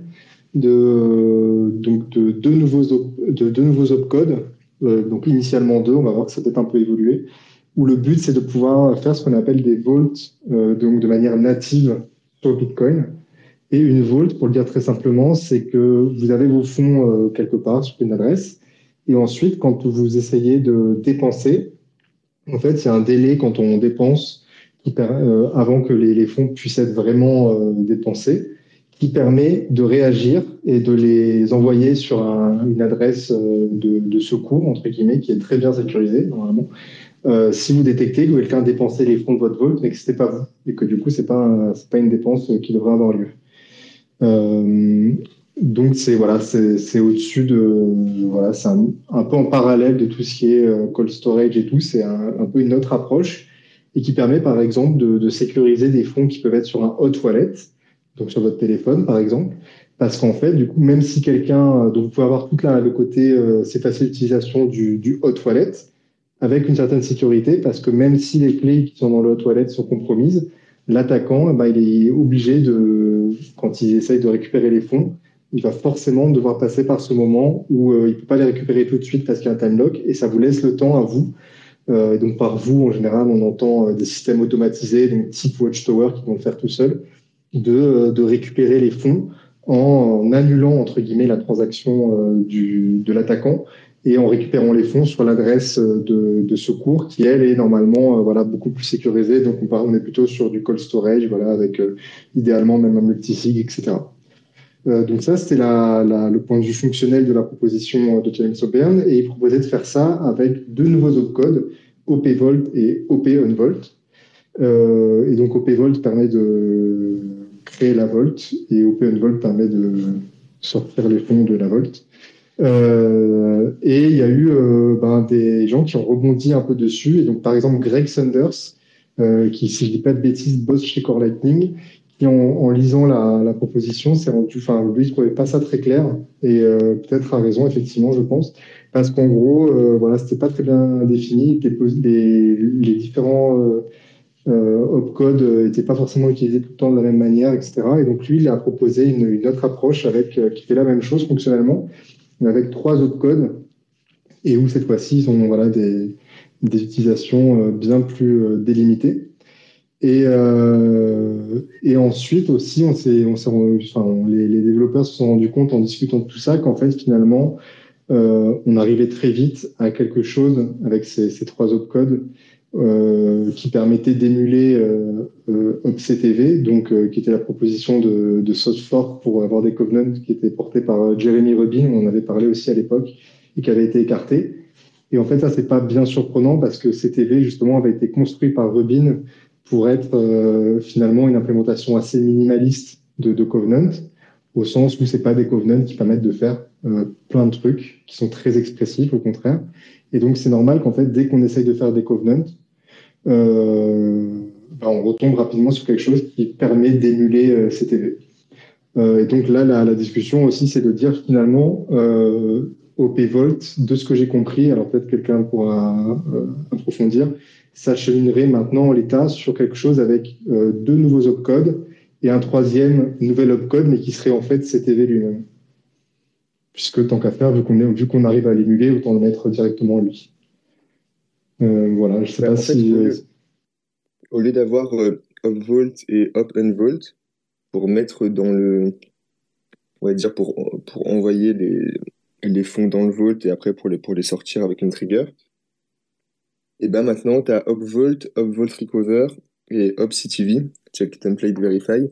de, donc de deux nouveaux, de deux nouveaux opcodes. Euh, donc, initialement deux, on va voir que ça peut être un peu évolué. Où le but, c'est de pouvoir faire ce qu'on appelle des vaults, euh, donc de manière native sur Bitcoin. Et une vault, pour le dire très simplement, c'est que vous avez vos fonds euh, quelque part sur une adresse. Et ensuite, quand vous essayez de dépenser, en fait, il y a un délai quand on dépense qui per, euh, avant que les, les fonds puissent être vraiment euh, dépensés, qui permet de réagir et de les envoyer sur un, une adresse euh, de, de secours, entre guillemets, qui est très bien sécurisée, normalement. Euh, si vous détectez que quelqu'un a dépensé les fonds de votre vault, mais que ce n'était pas vous, et que du coup, ce n'est pas, c'est pas une dépense qui devrait avoir lieu. Euh, donc c'est voilà, c'est, c'est au-dessus de voilà, c'est un, un peu en parallèle de tout ce qui est euh, cold storage et tout. C'est un, un peu une autre approche et qui permet par exemple de, de sécuriser des fonds qui peuvent être sur un hot wallet, donc sur votre téléphone par exemple, parce qu'en fait du coup même si quelqu'un, donc vous pouvez avoir tout là le côté euh, c'est facile d'utilisation du, du hot wallet avec une certaine sécurité parce que même si les clés qui sont dans le hot wallet sont compromises, l'attaquant, bah, il est obligé de, quand il essaye de récupérer les fonds, il va forcément devoir passer par ce moment où euh, il ne peut pas les récupérer tout de suite parce qu'il y a un time lock et ça vous laisse le temps à vous. Euh, et donc par vous, en général, on entend euh, des systèmes automatisés, donc type Watchtower qui vont le faire tout seul, de, euh, de récupérer les fonds en, en annulant entre guillemets la transaction euh, du, de l'attaquant et en récupérant les fonds sur l'adresse de, de secours qui, elle, est normalement euh, voilà, beaucoup plus sécurisée. Donc, on, on est plutôt sur du cold storage, voilà, avec euh, idéalement même un multisig, et cetera. Euh, donc ça, c'était la, la, le point de vue fonctionnel de la proposition de James O'Byrne. Et il proposait de faire ça avec deux nouveaux opcodes, O P Volt et O P Unvolt. Euh, et donc, O P Volt permet de créer la Volt et O P Unvolt permet de sortir les fonds de la Vault. Euh, et il y a eu euh, ben, des gens qui ont rebondi un peu dessus. Et donc, par exemple, Greg Sanders, euh, qui, si je dis pas de bêtises, bosse chez Core Lightning, qui en, en lisant la, la proposition s'est rendu, enfin, lui, il trouvait pas ça très clair. Et euh, peut-être a raison, effectivement, je pense. Parce qu'en gros, euh, voilà, c'était pas très bien défini. Les, les différents euh, euh, opcodes n'étaient pas forcément utilisés tout le temps de la même manière, et cetera. Et donc, lui, il a proposé une, une autre approche avec, euh, qui fait la même chose fonctionnellement, mais avec trois opcodes, et où cette fois-ci, ils ont voilà, des, des utilisations bien plus délimitées. Et, euh, et ensuite aussi, on s'est, on s'est, enfin, les, les développeurs se sont rendus compte en discutant de tout ça qu'en fait, finalement, euh, on arrivait très vite à quelque chose avec ces, ces trois opcodes euh, qui permettait d'émuler euh, euh, OpCTV, donc euh, qui était la proposition de, de SourceForge pour avoir des covenants qui étaient portés par Jeremy Rubin, on en avait parlé aussi à l'époque, et qui avait été écarté. Et en fait, ça, c'est pas bien surprenant parce que C T V, justement, avait été construit par Rubin pour être euh, finalement une implémentation assez minimaliste de, de Covenant, au sens où c'est pas des Covenants qui permettent de faire euh, plein de trucs qui sont très expressifs, au contraire. Et donc, c'est normal qu'en fait, dès qu'on essaye de faire des Covenants, euh, ben, on retombe rapidement sur quelque chose qui permet d'émuler euh, C T V. Euh, et donc là, la, la discussion aussi, c'est de dire finalement, euh, O P Vault, de ce que j'ai compris, alors peut-être quelqu'un pourra euh, approfondir, s'acheminerait maintenant en l'état sur quelque chose avec euh, deux nouveaux opcodes et un troisième nouvel opcode, mais qui serait en fait C T V lui-même. Puisque tant qu'à faire, vu qu'on est, vu qu'on arrive à l'émuler, autant le mettre directement lui. Euh, voilà, je sais Bah, pas en fait, si. au Euh, lieu, au lieu d'avoir euh, upvolt et up-unvolt, pour mettre dans le, on va dire pour, pour envoyer les, les fonds dans le vault et après pour les, pour les sortir avec une trigger, et ben maintenant tu as upvolt, upvolt recover et upctv, check template verify.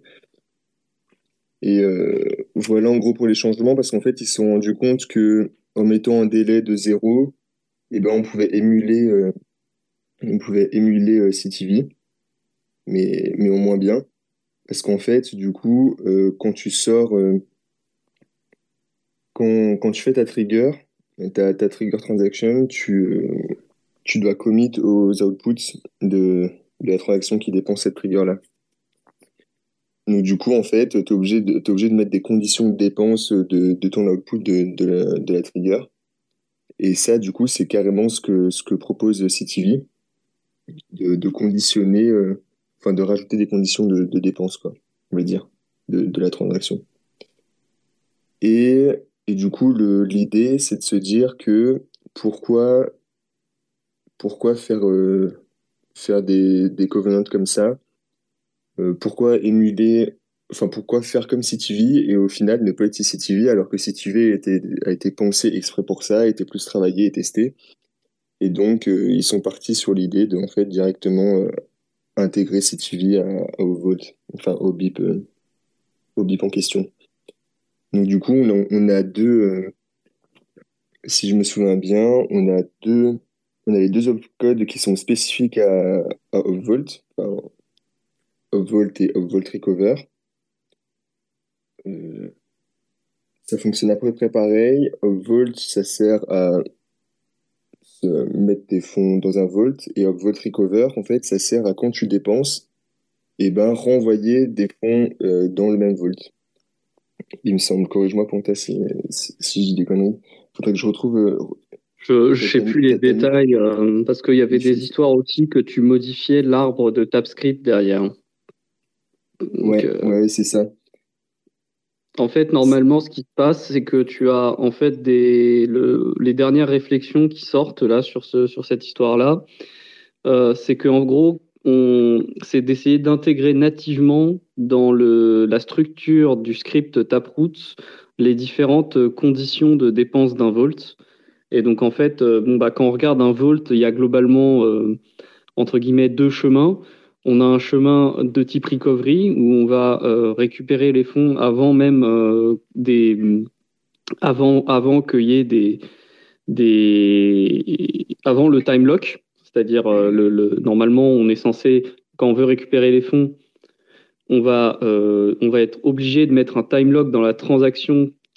Et euh, voilà en gros pour les changements parce qu'en fait ils se sont rendus compte que en mettant un délai de zéro, et ben on pouvait émuler, euh, on pouvait émuler euh, C T V, mais, mais au moins bien. Parce qu'en fait, du coup, euh, quand tu sors, euh, quand, quand tu fais ta trigger, ta, ta trigger transaction, tu, euh, tu dois commit aux outputs de, de la transaction qui dépend de cette trigger-là. Donc, du coup, en fait, tu es obligé de, t'es obligé de mettre des conditions de dépense de, de ton output de, de, la, de la trigger. Et ça, du coup, c'est carrément ce que, ce que propose C T V, de, de conditionner, euh, enfin, de rajouter des conditions de, de dépense, quoi, on va dire, de, de la transaction. Et, et du coup, le, l'idée, c'est de se dire que pourquoi, pourquoi faire, euh, faire des, des covenants comme ça? Euh, pourquoi émuler, enfin, pourquoi faire comme C T V et au final ne pas utiliser C T V alors que C T V était, a été pensé exprès pour ça, a été plus travaillé et testé. Et donc, euh, ils sont partis sur l'idée de, en fait, directement euh, intégrer C T V à, à, au vault, enfin, au B I P, euh, au B I P en question. Donc, du coup, on a, on a deux, euh, si je me souviens bien, on a deux, on a les deux opcodes qui sont spécifiques à, à upvolt, enfin, upvolt et upvolt recover. Euh, ça fonctionne à peu près pareil. Upvolt, ça sert à se mettre tes fonds dans un vault, et upvolt recover, en fait, ça sert à quand tu dépenses, et ben renvoyer des fonds euh, dans le même vault. Il me semble, corrige-moi Ponta si, si, si je dis des conneries. Faudrait que je retrouve. Euh, Je ne sais plus les détails euh, parce qu'il y avait des histoires aussi que tu modifiais l'arbre de TypeScript derrière. Donc, ouais, euh, ouais, c'est ça. En fait, normalement, ce qui se passe, c'est que tu as en fait des le, les dernières réflexions qui sortent là sur ce sur cette histoire-là, euh, c'est que en gros, on c'est d'essayer d'intégrer nativement dans le la structure du script Taproot les différentes conditions de dépense d'un vault. Et donc en fait, euh, bon bah quand on regarde un vault, il y a globalement euh, entre guillemets deux chemins. On a un chemin de type recovery où on va euh, récupérer les fonds avant même euh, des avant avant qu'il y ait des des avant le time lock, c'est-à-dire euh, le, le normalement on est censé quand on veut récupérer les fonds, on va euh, on va être obligé de mettre un time lock dans la transaction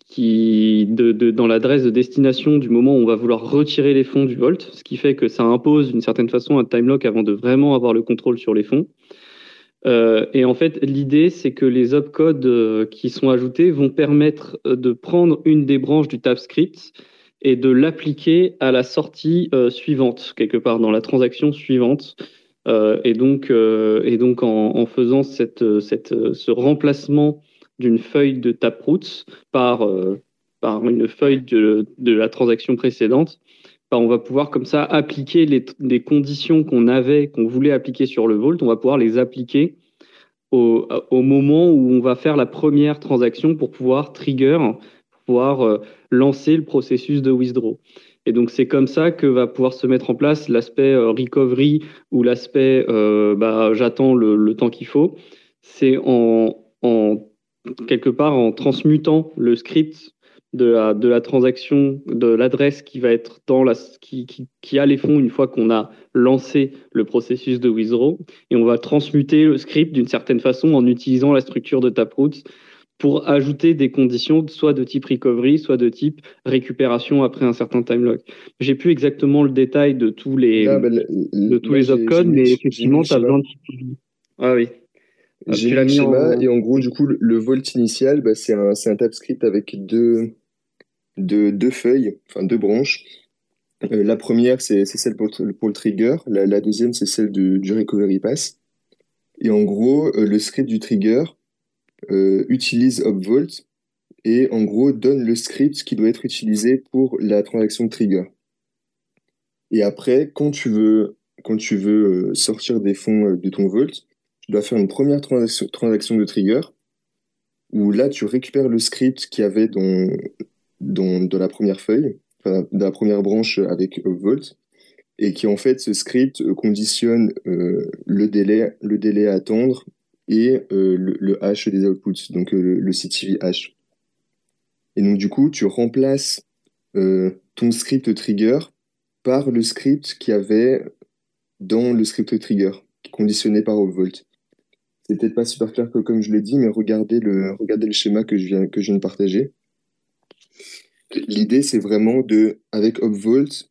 qui de, de, dans l'adresse de destination du moment où on va vouloir retirer les fonds du vault, ce qui fait que ça impose d'une certaine façon un time lock avant de vraiment avoir le contrôle sur les fonds. Euh, et en fait, l'idée, c'est que les opcodes euh, qui sont ajoutés vont permettre de prendre une des branches du TapScript et de l'appliquer à la sortie euh, suivante, quelque part dans la transaction suivante. Euh, et donc, euh, et donc en, en faisant cette, cette, ce remplacement d'une feuille de Taproot par, euh, par une feuille de, de la transaction précédente, bah, on va pouvoir comme ça appliquer les, les conditions qu'on avait, qu'on voulait appliquer sur le Vault, on va pouvoir les appliquer au, au moment où on va faire la première transaction pour pouvoir trigger, pour pouvoir euh, lancer le processus de withdraw. Et donc, c'est comme ça que va pouvoir se mettre en place l'aspect euh, recovery ou l'aspect euh, bah, j'attends le, le temps qu'il faut. C'est en, en, quelque part en transmutant le script de la, de la transaction, de l'adresse qui va être dans la, qui, qui, qui a les fonds une fois qu'on a lancé le processus de withdraw. Et on va transmuter le script d'une certaine façon en utilisant la structure de Taproot pour ajouter des conditions soit de type recovery, soit de type récupération après un certain time lock. J'ai plus exactement le détail de tous les, Là, bah, là, de tous là, les j'ai- j'ai opcodes, mis- mais j'ai mis effectivement, le tu as schéma. besoin de... Ah oui. Ah, J'ai tu mis l'as le mis schéma en... et en gros, du coup, le, le Vault initial, bah, c'est un, c'est un TypeScript avec deux, deux, deux feuilles, enfin deux branches. Euh, la première, c'est c'est celle pour, le- pour le trigger. La, la deuxième, c'est celle du, du recovery pass. Et en gros, euh, le script du trigger euh, utilise upvolt et en gros donne le script qui doit être utilisé pour la transaction de trigger. Et après, quand tu veux, quand tu veux euh, sortir des fonds euh, de ton vault, tu dois faire une première transaction, transaction de trigger où là, tu récupères le script qu'il y avait dans, dans, dans la première feuille, enfin, dans la première branche avec upvolt, et qui en fait, ce script euh, conditionne euh, le délai, le délai à attendre et euh, le, le hash des outputs, donc euh, le, le C T V hash. Et donc, du coup, tu remplaces euh, ton script trigger par le script qu'il y avait dans le script trigger, conditionné par upvolt. C'est peut-être pas super clair que comme je l'ai dit, mais regardez le, regardez le schéma que je viens, que je viens de partager. L'idée, c'est vraiment de, avec upvolt,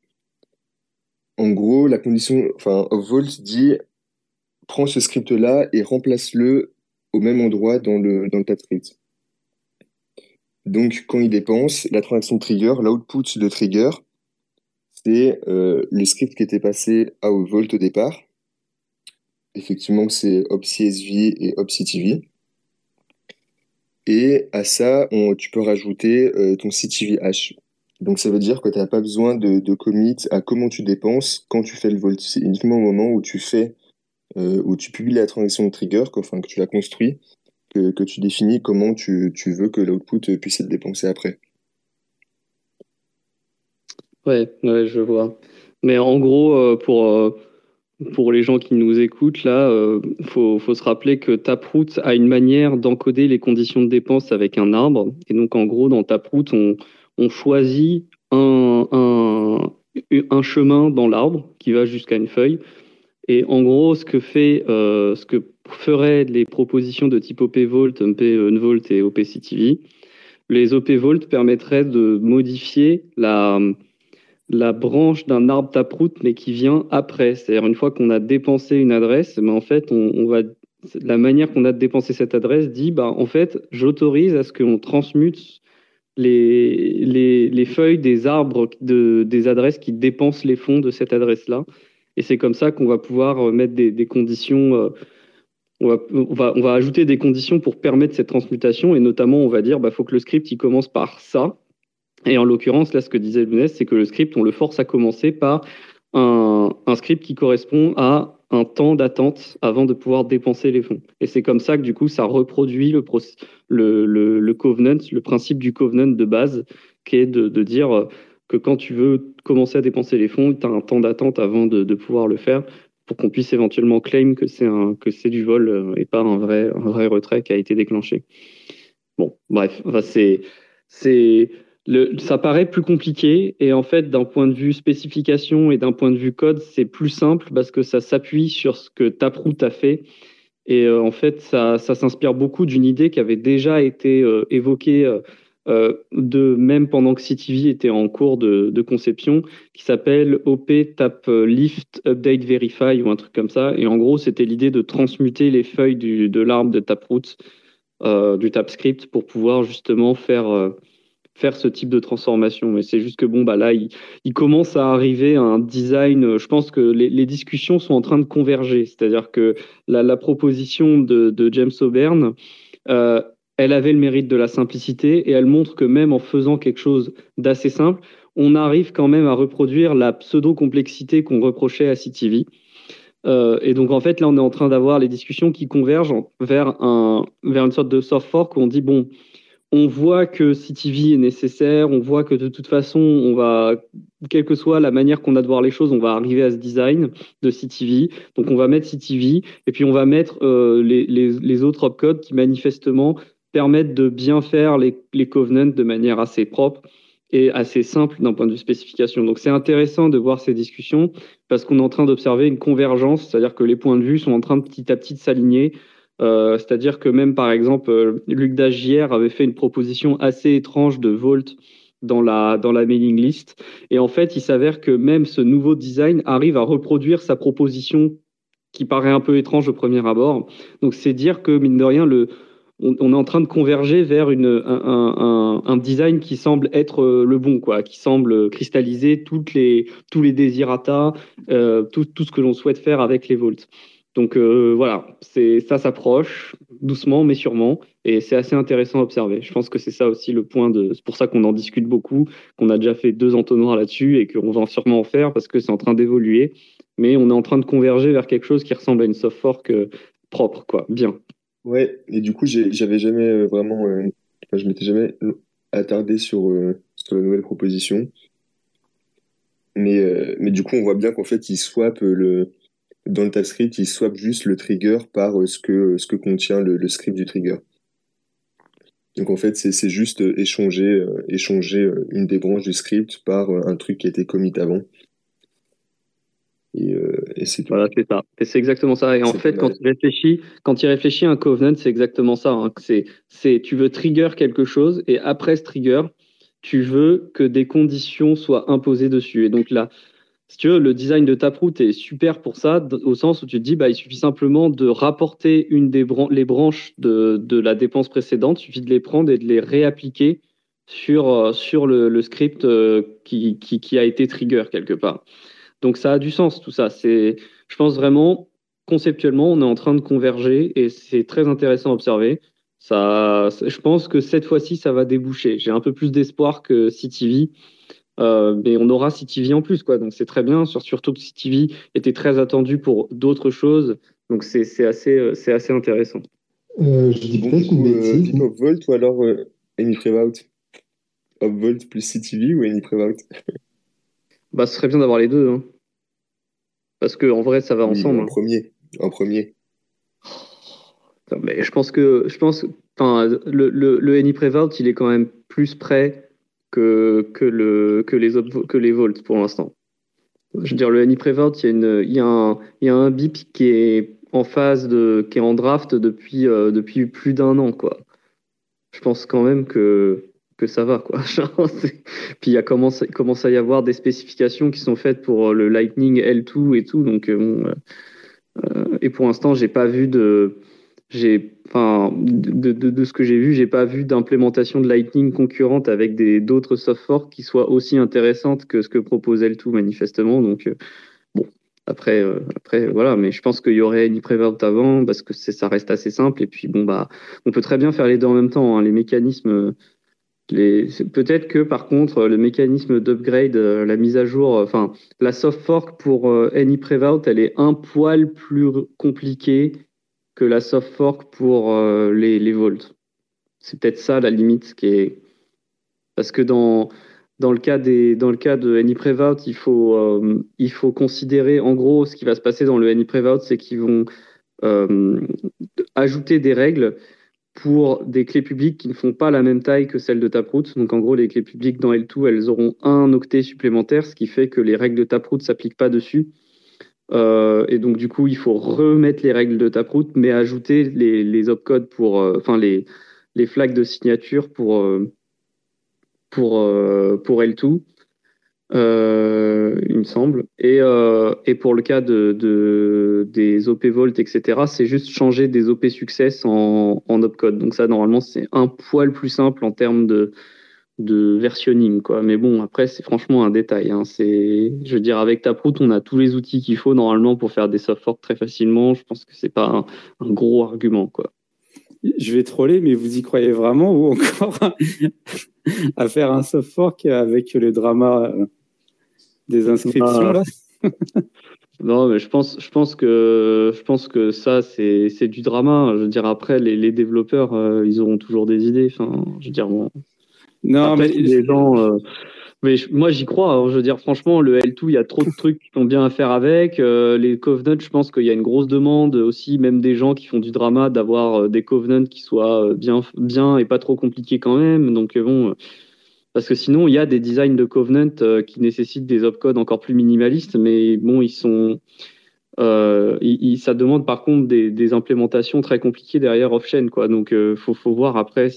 en gros, la condition, enfin, upvolt dit, prends ce script-là et remplace-le au même endroit dans le, dans le TypeScript. Donc, quand il dépense, la transaction trigger, l'output de trigger, c'est euh, le script qui était passé à upvolt au départ. Effectivement, c'est opcsv et opctv. Et à ça, on, tu peux rajouter euh, ton C T V hash. Donc, ça veut dire que tu n'as pas besoin de, de commit à comment tu dépenses quand tu fais le vault. C'est uniquement au moment où tu fais, euh, où tu publies la transaction de trigger, enfin, que tu la construis, que, que tu définis comment tu, tu veux que l'output puisse être dépensé après. Ouais, ouais, je vois. Mais en gros, euh, pour, euh, pour les gens qui nous écoutent, là, euh, faut, faut se rappeler que Taproot a une manière d'encoder les conditions de dépense avec un arbre. Et donc, en gros, dans Taproot, on, on choisit un, un, un chemin dans l'arbre qui va jusqu'à une feuille. Et en gros, ce que fait, euh, ce que feraient les propositions de type O P Vault, M P Unvault et O P C T V, les O P Vault permettraient de modifier la la branche d'un arbre Taproot, mais qui vient après. C'est-à-dire, une fois qu'on a dépensé une adresse, mais en fait, on, on va, la manière qu'on a de dépenser cette adresse dit, bah, en fait, j'autorise à ce qu'on transmute les, les, les feuilles des arbres de, des adresses qui dépensent les fonds de cette adresse-là. Et c'est comme ça qu'on va pouvoir mettre des, des conditions. Euh, on va, on, va, on va ajouter des conditions pour permettre cette transmutation. Et notamment, on va dire, bah, faut que le script il commence par ça. Et en l'occurrence, là, ce que disait Lounès, c'est que le script, on le force à commencer par un, un script qui correspond à un temps d'attente avant de pouvoir dépenser les fonds. Et c'est comme ça que, du coup, ça reproduit le, le, le, le covenant, le principe du covenant de base, qui est de, de dire que quand tu veux commencer à dépenser les fonds, tu as un temps d'attente avant de, de pouvoir le faire pour qu'on puisse éventuellement claim que c'est un, que c'est du vol et pas un vrai, un vrai retrait qui a été déclenché. Bon, bref, enfin, c'est... c'est Le, ça paraît plus compliqué et en fait, d'un point de vue spécification et d'un point de vue code, c'est plus simple parce que ça s'appuie sur ce que Taproot a fait et euh, en fait, ça, ça s'inspire beaucoup d'une idée qui avait déjà été euh, évoquée euh, euh, de même pendant que C T V était en cours de, de conception, qui s'appelle O P Tap Lift Update Verify ou un truc comme ça. Et en gros, c'était l'idée de transmuter les feuilles du, de l'arbre de Taproot, euh, du TapScript, pour pouvoir justement faire euh, faire ce type de transformation. Mais c'est juste que bon, bah là, il, il commence à arriver à un design. Je pense que les, les discussions sont en train de converger. C'est-à-dire que la, la proposition de, de James O'Byrne, euh, elle avait le mérite de la simplicité et elle montre que même en faisant quelque chose d'assez simple, on arrive quand même à reproduire la pseudo-complexité qu'on reprochait à C T V. Euh, et donc, en fait, là, on est en train d'avoir les discussions qui convergent vers, un, vers une sorte de soft fork où on dit, bon, on voit que C T V est nécessaire, on voit que de toute façon, on va, quelle que soit la manière qu'on a de voir les choses, on va arriver à ce design de C T V. Donc, on va mettre C T V et puis on va mettre euh, les, les, les autres opcodes qui manifestement permettent de bien faire les, les covenants de manière assez propre et assez simple d'un point de vue spécification. Donc, c'est intéressant de voir ces discussions parce qu'on est en train d'observer une convergence, c'est-à-dire que les points de vue sont en train de petit à petit de s'aligner. Euh, c'est-à-dire que même, par exemple, euh, Luc Dagière avait fait une proposition assez étrange de Volt dans la, dans la mailing list. Et en fait, il s'avère que même ce nouveau design arrive à reproduire sa proposition qui paraît un peu étrange au premier abord. Donc, c'est dire que, mine de rien, le, on, on est en train de converger vers une, un, un, un design qui semble être euh, le bon, quoi, qui semble cristalliser toutes les, tous les désirata, euh, tout, tout ce que l'on souhaite faire avec les Volts. Donc euh, voilà, c'est, ça s'approche doucement mais sûrement et c'est assez intéressant à observer. Je pense que c'est ça aussi le point de. C'est pour ça qu'on en discute beaucoup, qu'on a déjà fait deux entonnoirs là-dessus et qu'on va sûrement en faire parce que c'est en train d'évoluer. Mais on est en train de converger vers quelque chose qui ressemble à une soft fork euh, propre, quoi, bien. Ouais, et du coup, j'ai- j'avais jamais euh, vraiment, euh, enfin, je m'étais jamais attardé sur, euh, sur la nouvelle proposition. Mais, euh, mais du coup, on voit bien qu'en fait, ils swappent le, dans le TypeScript, ils swappent juste le trigger par euh, ce que, ce que contient le, le script du trigger. Donc en fait, c'est, c'est juste euh, échanger, euh, échanger euh, une des branches du script par euh, un truc qui a été commit avant. Et, euh, et c'est tout. Voilà, c'est ça. Et c'est exactement ça. Et en C'est fait, pas quand mal. il réfléchit, quand il réfléchit à un covenant, c'est exactement ça, hein. C'est, c'est, tu veux trigger quelque chose et après ce trigger, tu veux que des conditions soient imposées dessus. Et donc là, si tu veux, le design de Taproot est super pour ça, d- au sens où tu te dis, bah, il suffit simplement de rapporter une des bran- les branches de, de la dépense précédente, il suffit de les prendre et de les réappliquer sur, euh, sur le, le script euh, qui, qui, qui a été trigger quelque part. Donc ça a du sens tout ça. C'est, je pense vraiment, conceptuellement, on est en train de converger et c'est très intéressant à observer. Ça, je pense que cette fois-ci, ça va déboucher. J'ai un peu plus d'espoir que C T V, euh, mais on aura C T V en plus, quoi. Donc c'est très bien, sur- surtout que C T V était très attendu pour d'autres choses. Donc c'est c'est assez, euh, c'est assez intéressant. Euh, je dis Bon, du peut-être une coup, euh, bêtise. V I P of Volt ou alors euh, Any Prevout? Of Volt plus C T V ou Any Prevout? Bah, ce serait bien d'avoir les deux, hein. Parce que en vrai, ça va Oui, mais ensemble, en hein. premier. En premier. Non, mais je pense que, je pense, enfin, le, le, le Any Prevout, il est quand même plus près que, que, le, que, les, autres, que les Volts pour l'instant. Je veux dire, le Any Prevout, il y a, une, il y a un, il y a un B I P qui est en phase de, qui est en draft depuis, euh, depuis plus d'un an, quoi. Je pense quand même que, que ça va, quoi. Genre, c'est- Puis il y a commence, commence à y avoir des spécifications qui sont faites pour le Lightning L deux et tout, donc euh, bon, euh, et pour l'instant, j'ai pas vu de, j'ai, enfin, de, de, de ce que j'ai vu, j'ai pas vu d'implémentation de Lightning concurrente avec des d'autres soft forks qui soient aussi intéressantes que ce que propose L deux manifestement. Donc euh, bon, après, euh, après voilà, mais je pense qu'il y aurait Any Prevout avant parce que c'est, ça reste assez simple. Et puis bon bah, on peut très bien faire les deux en même temps, hein. Les mécanismes, les, c'est- peut-être que par contre, le mécanisme d'upgrade, euh, la mise à jour, euh, enfin la soft fork pour euh, Any Prevout, elle est un poil plus compliquée que la soft fork pour euh, les, les volts. C'est peut-être ça la limite qui est. Parce que dans, dans, le cas des, dans le cas de Any Prevout, il faut, euh, il faut considérer, en gros, ce qui va se passer dans le Any Prevout, c'est qu'ils vont euh, ajouter des règles pour des clés publiques qui ne font pas la même taille que celles de Taproot. Donc en gros, les clés publiques dans L deux, elles auront un octet supplémentaire, ce qui fait que les règles de Taproot ne s'appliquent pas dessus. Euh, et donc, du coup, il faut remettre les règles de Taproot, mais ajouter les, les opcodes pour, euh, enfin, les, les flags de signature pour, euh, pour, euh, pour L deux. Euh, il me semble. Et, euh, et pour le cas de, de, des O P Volt, et cetera, c'est juste changer des O P Success en, en opcode. Donc ça, normalement, c'est un poil plus simple en termes de, de versionning, quoi. Mais bon, après, c'est franchement un détail. Hein. C'est, je veux dire, avec Taproot, on a tous les outils qu'il faut normalement pour faire des soft forks très facilement. Je pense que c'est pas un, un gros argument, quoi. Je vais troller, mais vous y croyez vraiment ou encore à faire un soft fork avec le drama des inscriptions, là? Non, mais je pense, je pense que, je pense que ça, c'est, c'est du drama. Je veux dire, après, les, les développeurs, euh, ils auront toujours des idées. Enfin, je veux dire, bon. Non, après, mais si les gens. Euh, mais je, moi, j'y crois. Alors, je veux dire, franchement, le L deux, il y a trop de trucs qui sont bien à faire avec. Euh, les covenants, je pense qu'il y a une grosse demande aussi, même des gens qui font du drama, d'avoir euh, des covenants qui soient bien, bien et pas trop compliqués quand même. Donc, euh, bon. Euh, Parce que sinon, il y a des designs de Covenant euh, qui nécessitent des opcodes encore plus minimalistes, mais bon, ils sont, euh, ils, ils, ça demande par contre des, des implémentations très compliquées derrière off-chain, quoi. Donc, euh, faut, faut voir après.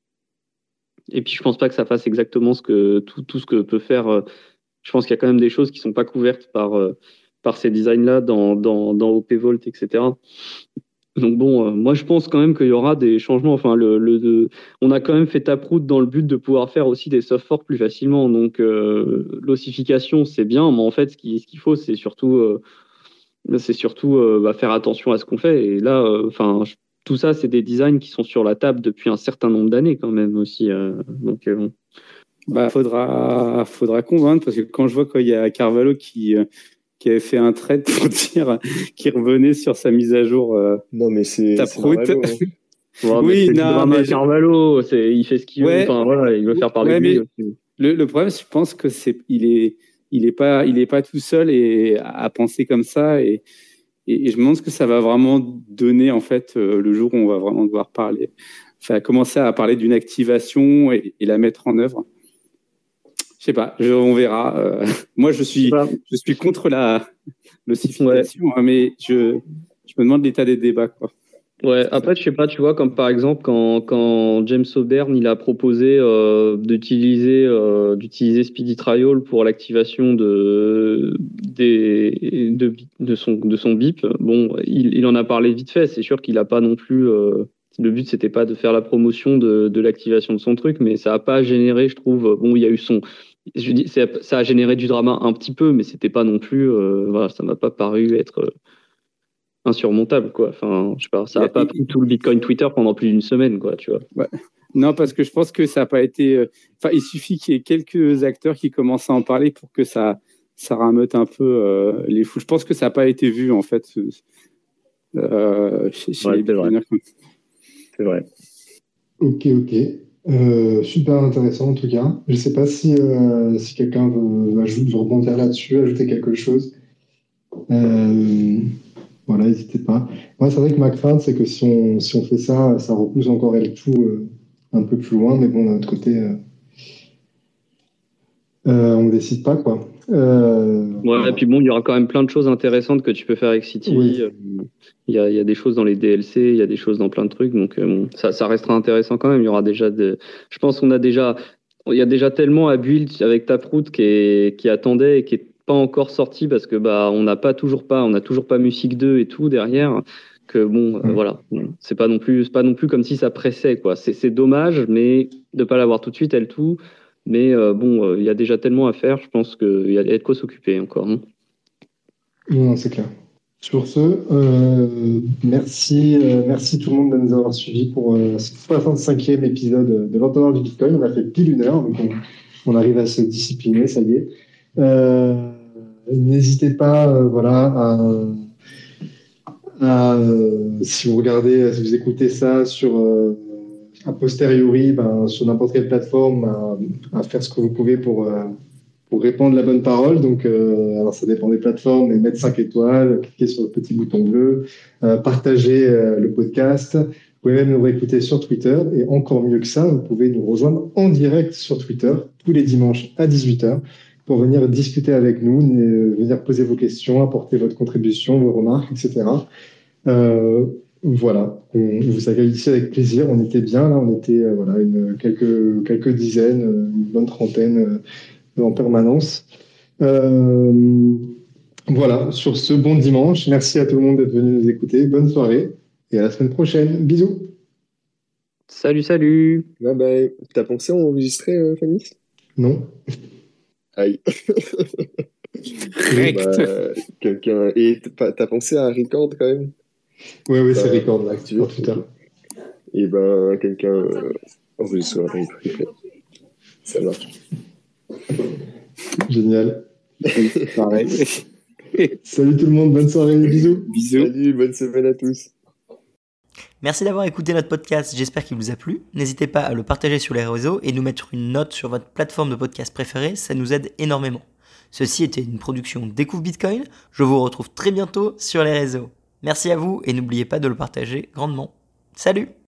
Et puis, je pense pas que ça fasse exactement ce que tout, tout ce que peut faire. Euh, je pense qu'il y a quand même des choses qui sont pas couvertes par euh, par ces designs-là dans dans dans O P Volt, et cetera. Donc bon, euh, moi je pense quand même qu'il y aura des changements. Enfin, le, le, de, on a quand même fait Taproot dans le but de pouvoir faire aussi des soft forks plus facilement. Donc euh, l'ossification c'est bien, mais en fait ce qu'il ce qu'il faut c'est surtout, euh, c'est surtout euh, bah, faire attention à ce qu'on fait. Et là, enfin, euh, tout ça c'est des designs qui sont sur la table depuis un certain nombre d'années quand même aussi. Euh, donc euh, bon. Bah faudra, faudra convaincre parce que quand je vois qu'il y a Carvalho qui euh, qui avait fait un thread pour dire qu'il revenait sur sa mise à jour. Euh, non, mais c'est Taproot. Carvalho, hein. Ouais, oui, c'est non, mais Carvalho, c'est, il fait ce qu'il ouais, veut. Enfin, voilà, il veut faire parler ouais, de lui. Mais le, le problème, je pense que c'est, il est, il est pas, il est pas tout seul et à, à penser comme ça et, et, et je me demande ce que ça va vraiment donner en fait euh, le jour où on va vraiment devoir parler, enfin commencer à parler d'une activation et, et la mettre en œuvre. Je sais pas, je, on verra. Euh, moi, je suis, je suis contre la l'ossification, ouais. hein, mais je, je me demande l'état des débats, quoi. Ouais, après, je sais pas, tu vois, comme par exemple, quand, quand James O'Byrne, il a proposé euh, d'utiliser euh, d'utiliser Speedy Trial pour l'activation de, des, de, de, son, de son B I P, bon, il, il en a parlé vite fait. C'est sûr qu'il a pas non plus... Euh, le but, c'était pas de faire la promotion de, de l'activation de son truc, mais ça a pas généré, je trouve... Bon, il y a eu son... Je dis, ça a généré du drama un petit peu, mais c'était pas non plus... Euh, voilà, ça m'a pas paru être... Euh, insurmontable, quoi. Enfin, je sais pas, ça n'a pas pris tout le Bitcoin Twitter pendant plus d'une semaine, quoi, tu vois. Ouais. Non, parce que je pense que ça n'a pas été... Enfin, il suffit qu'il y ait quelques acteurs qui commencent à en parler pour que ça, ça rameute un peu euh, les foules. Je pense que ça n'a pas été vu, en fait, euh, chez, chez ouais, les Bitcoiners. C'est vrai. Ok, ok. Euh, super intéressant, en tout cas. Je ne sais pas si, euh, si quelqu'un veut, veut rebondir là-dessus, ajouter quelque chose. Euh... Voilà, n'hésitez pas. Moi, c'est vrai que ma crainte, c'est que si on, si on fait ça, ça repousse encore L deux euh, un peu plus loin, mais bon, d'un autre côté, euh, euh, on ne décide pas, quoi. Euh, ouais, voilà. Et puis bon, il y aura quand même plein de choses intéressantes que tu peux faire avec City. Oui. Il y a, il y a des choses dans les D L C, il y a des choses dans plein de trucs, donc euh, bon, ça, ça restera intéressant quand même. Il y aura déjà de... Je pense qu'on a déjà... Il y a déjà tellement à build avec Taproot qui, est, qui attendait et qui est pas encore sorti parce que bah on n'a pas toujours pas on n'a toujours pas Music deux et tout derrière que bon euh, mmh. voilà c'est pas non plus c'est pas non plus comme si ça pressait quoi c'est c'est dommage mais de pas l'avoir tout de suite elle tout mais euh, bon il euh, y a déjà tellement à faire je pense que il y a de quoi s'occuper encore hein. Non, c'est clair. Sur ce euh, merci euh, merci tout le monde de nous avoir suivis pour euh, ce soixante-cinquième épisode de l'Entonnoir du Bitcoin. On a fait pile une heure donc on, on arrive à se discipliner, ça y est. Euh, N'hésitez pas, euh, voilà, à, à euh, si vous regardez, si vous écoutez ça sur euh, a posteriori, ben, sur n'importe quelle plateforme, à, à faire ce que vous pouvez pour euh, pour répandre la bonne parole. Donc, euh, alors ça dépend des plateformes, mais mettre cinq étoiles, cliquer sur le petit bouton bleu, euh, partager euh, le podcast. Vous pouvez même nous réécouter sur Twitter et encore mieux que ça, vous pouvez nous rejoindre en direct sur Twitter tous les dimanches à dix-huit heures. Pour venir discuter avec nous, venir poser vos questions, apporter votre contribution, vos remarques, et cetera. Euh, Voilà, on vous accueille ici avec plaisir. On était bien là, on était euh, voilà une quelques quelques dizaines, euh, une bonne trentaine euh, en permanence. Euh, voilà, sur ce bon dimanche, merci à tout le monde d'être venu nous écouter. Bonne soirée et à la semaine prochaine. Bisous. Salut, salut. Bye bye. T'as pensé à enregistrer, euh, Fanny? Non. Aïe. Correct. Bah, quelqu'un. Et t'as t'as pensé à un record quand même? Oui, oui, c'est Bah, record là, activé. pour Twitter. Et ben, quelqu'un euh, enregistre un replay. Ça marche. Génial. Pareil. Salut tout le monde, bonne soirée, bisous. Bisous. Salut, bonne semaine à tous. Merci d'avoir écouté notre podcast, j'espère qu'il vous a plu. N'hésitez pas à le partager sur les réseaux et nous mettre une note sur votre plateforme de podcast préférée, ça nous aide énormément. Ceci était une production Découvre Bitcoin, je vous retrouve très bientôt sur les réseaux. Merci à vous et n'oubliez pas de le partager grandement. Salut!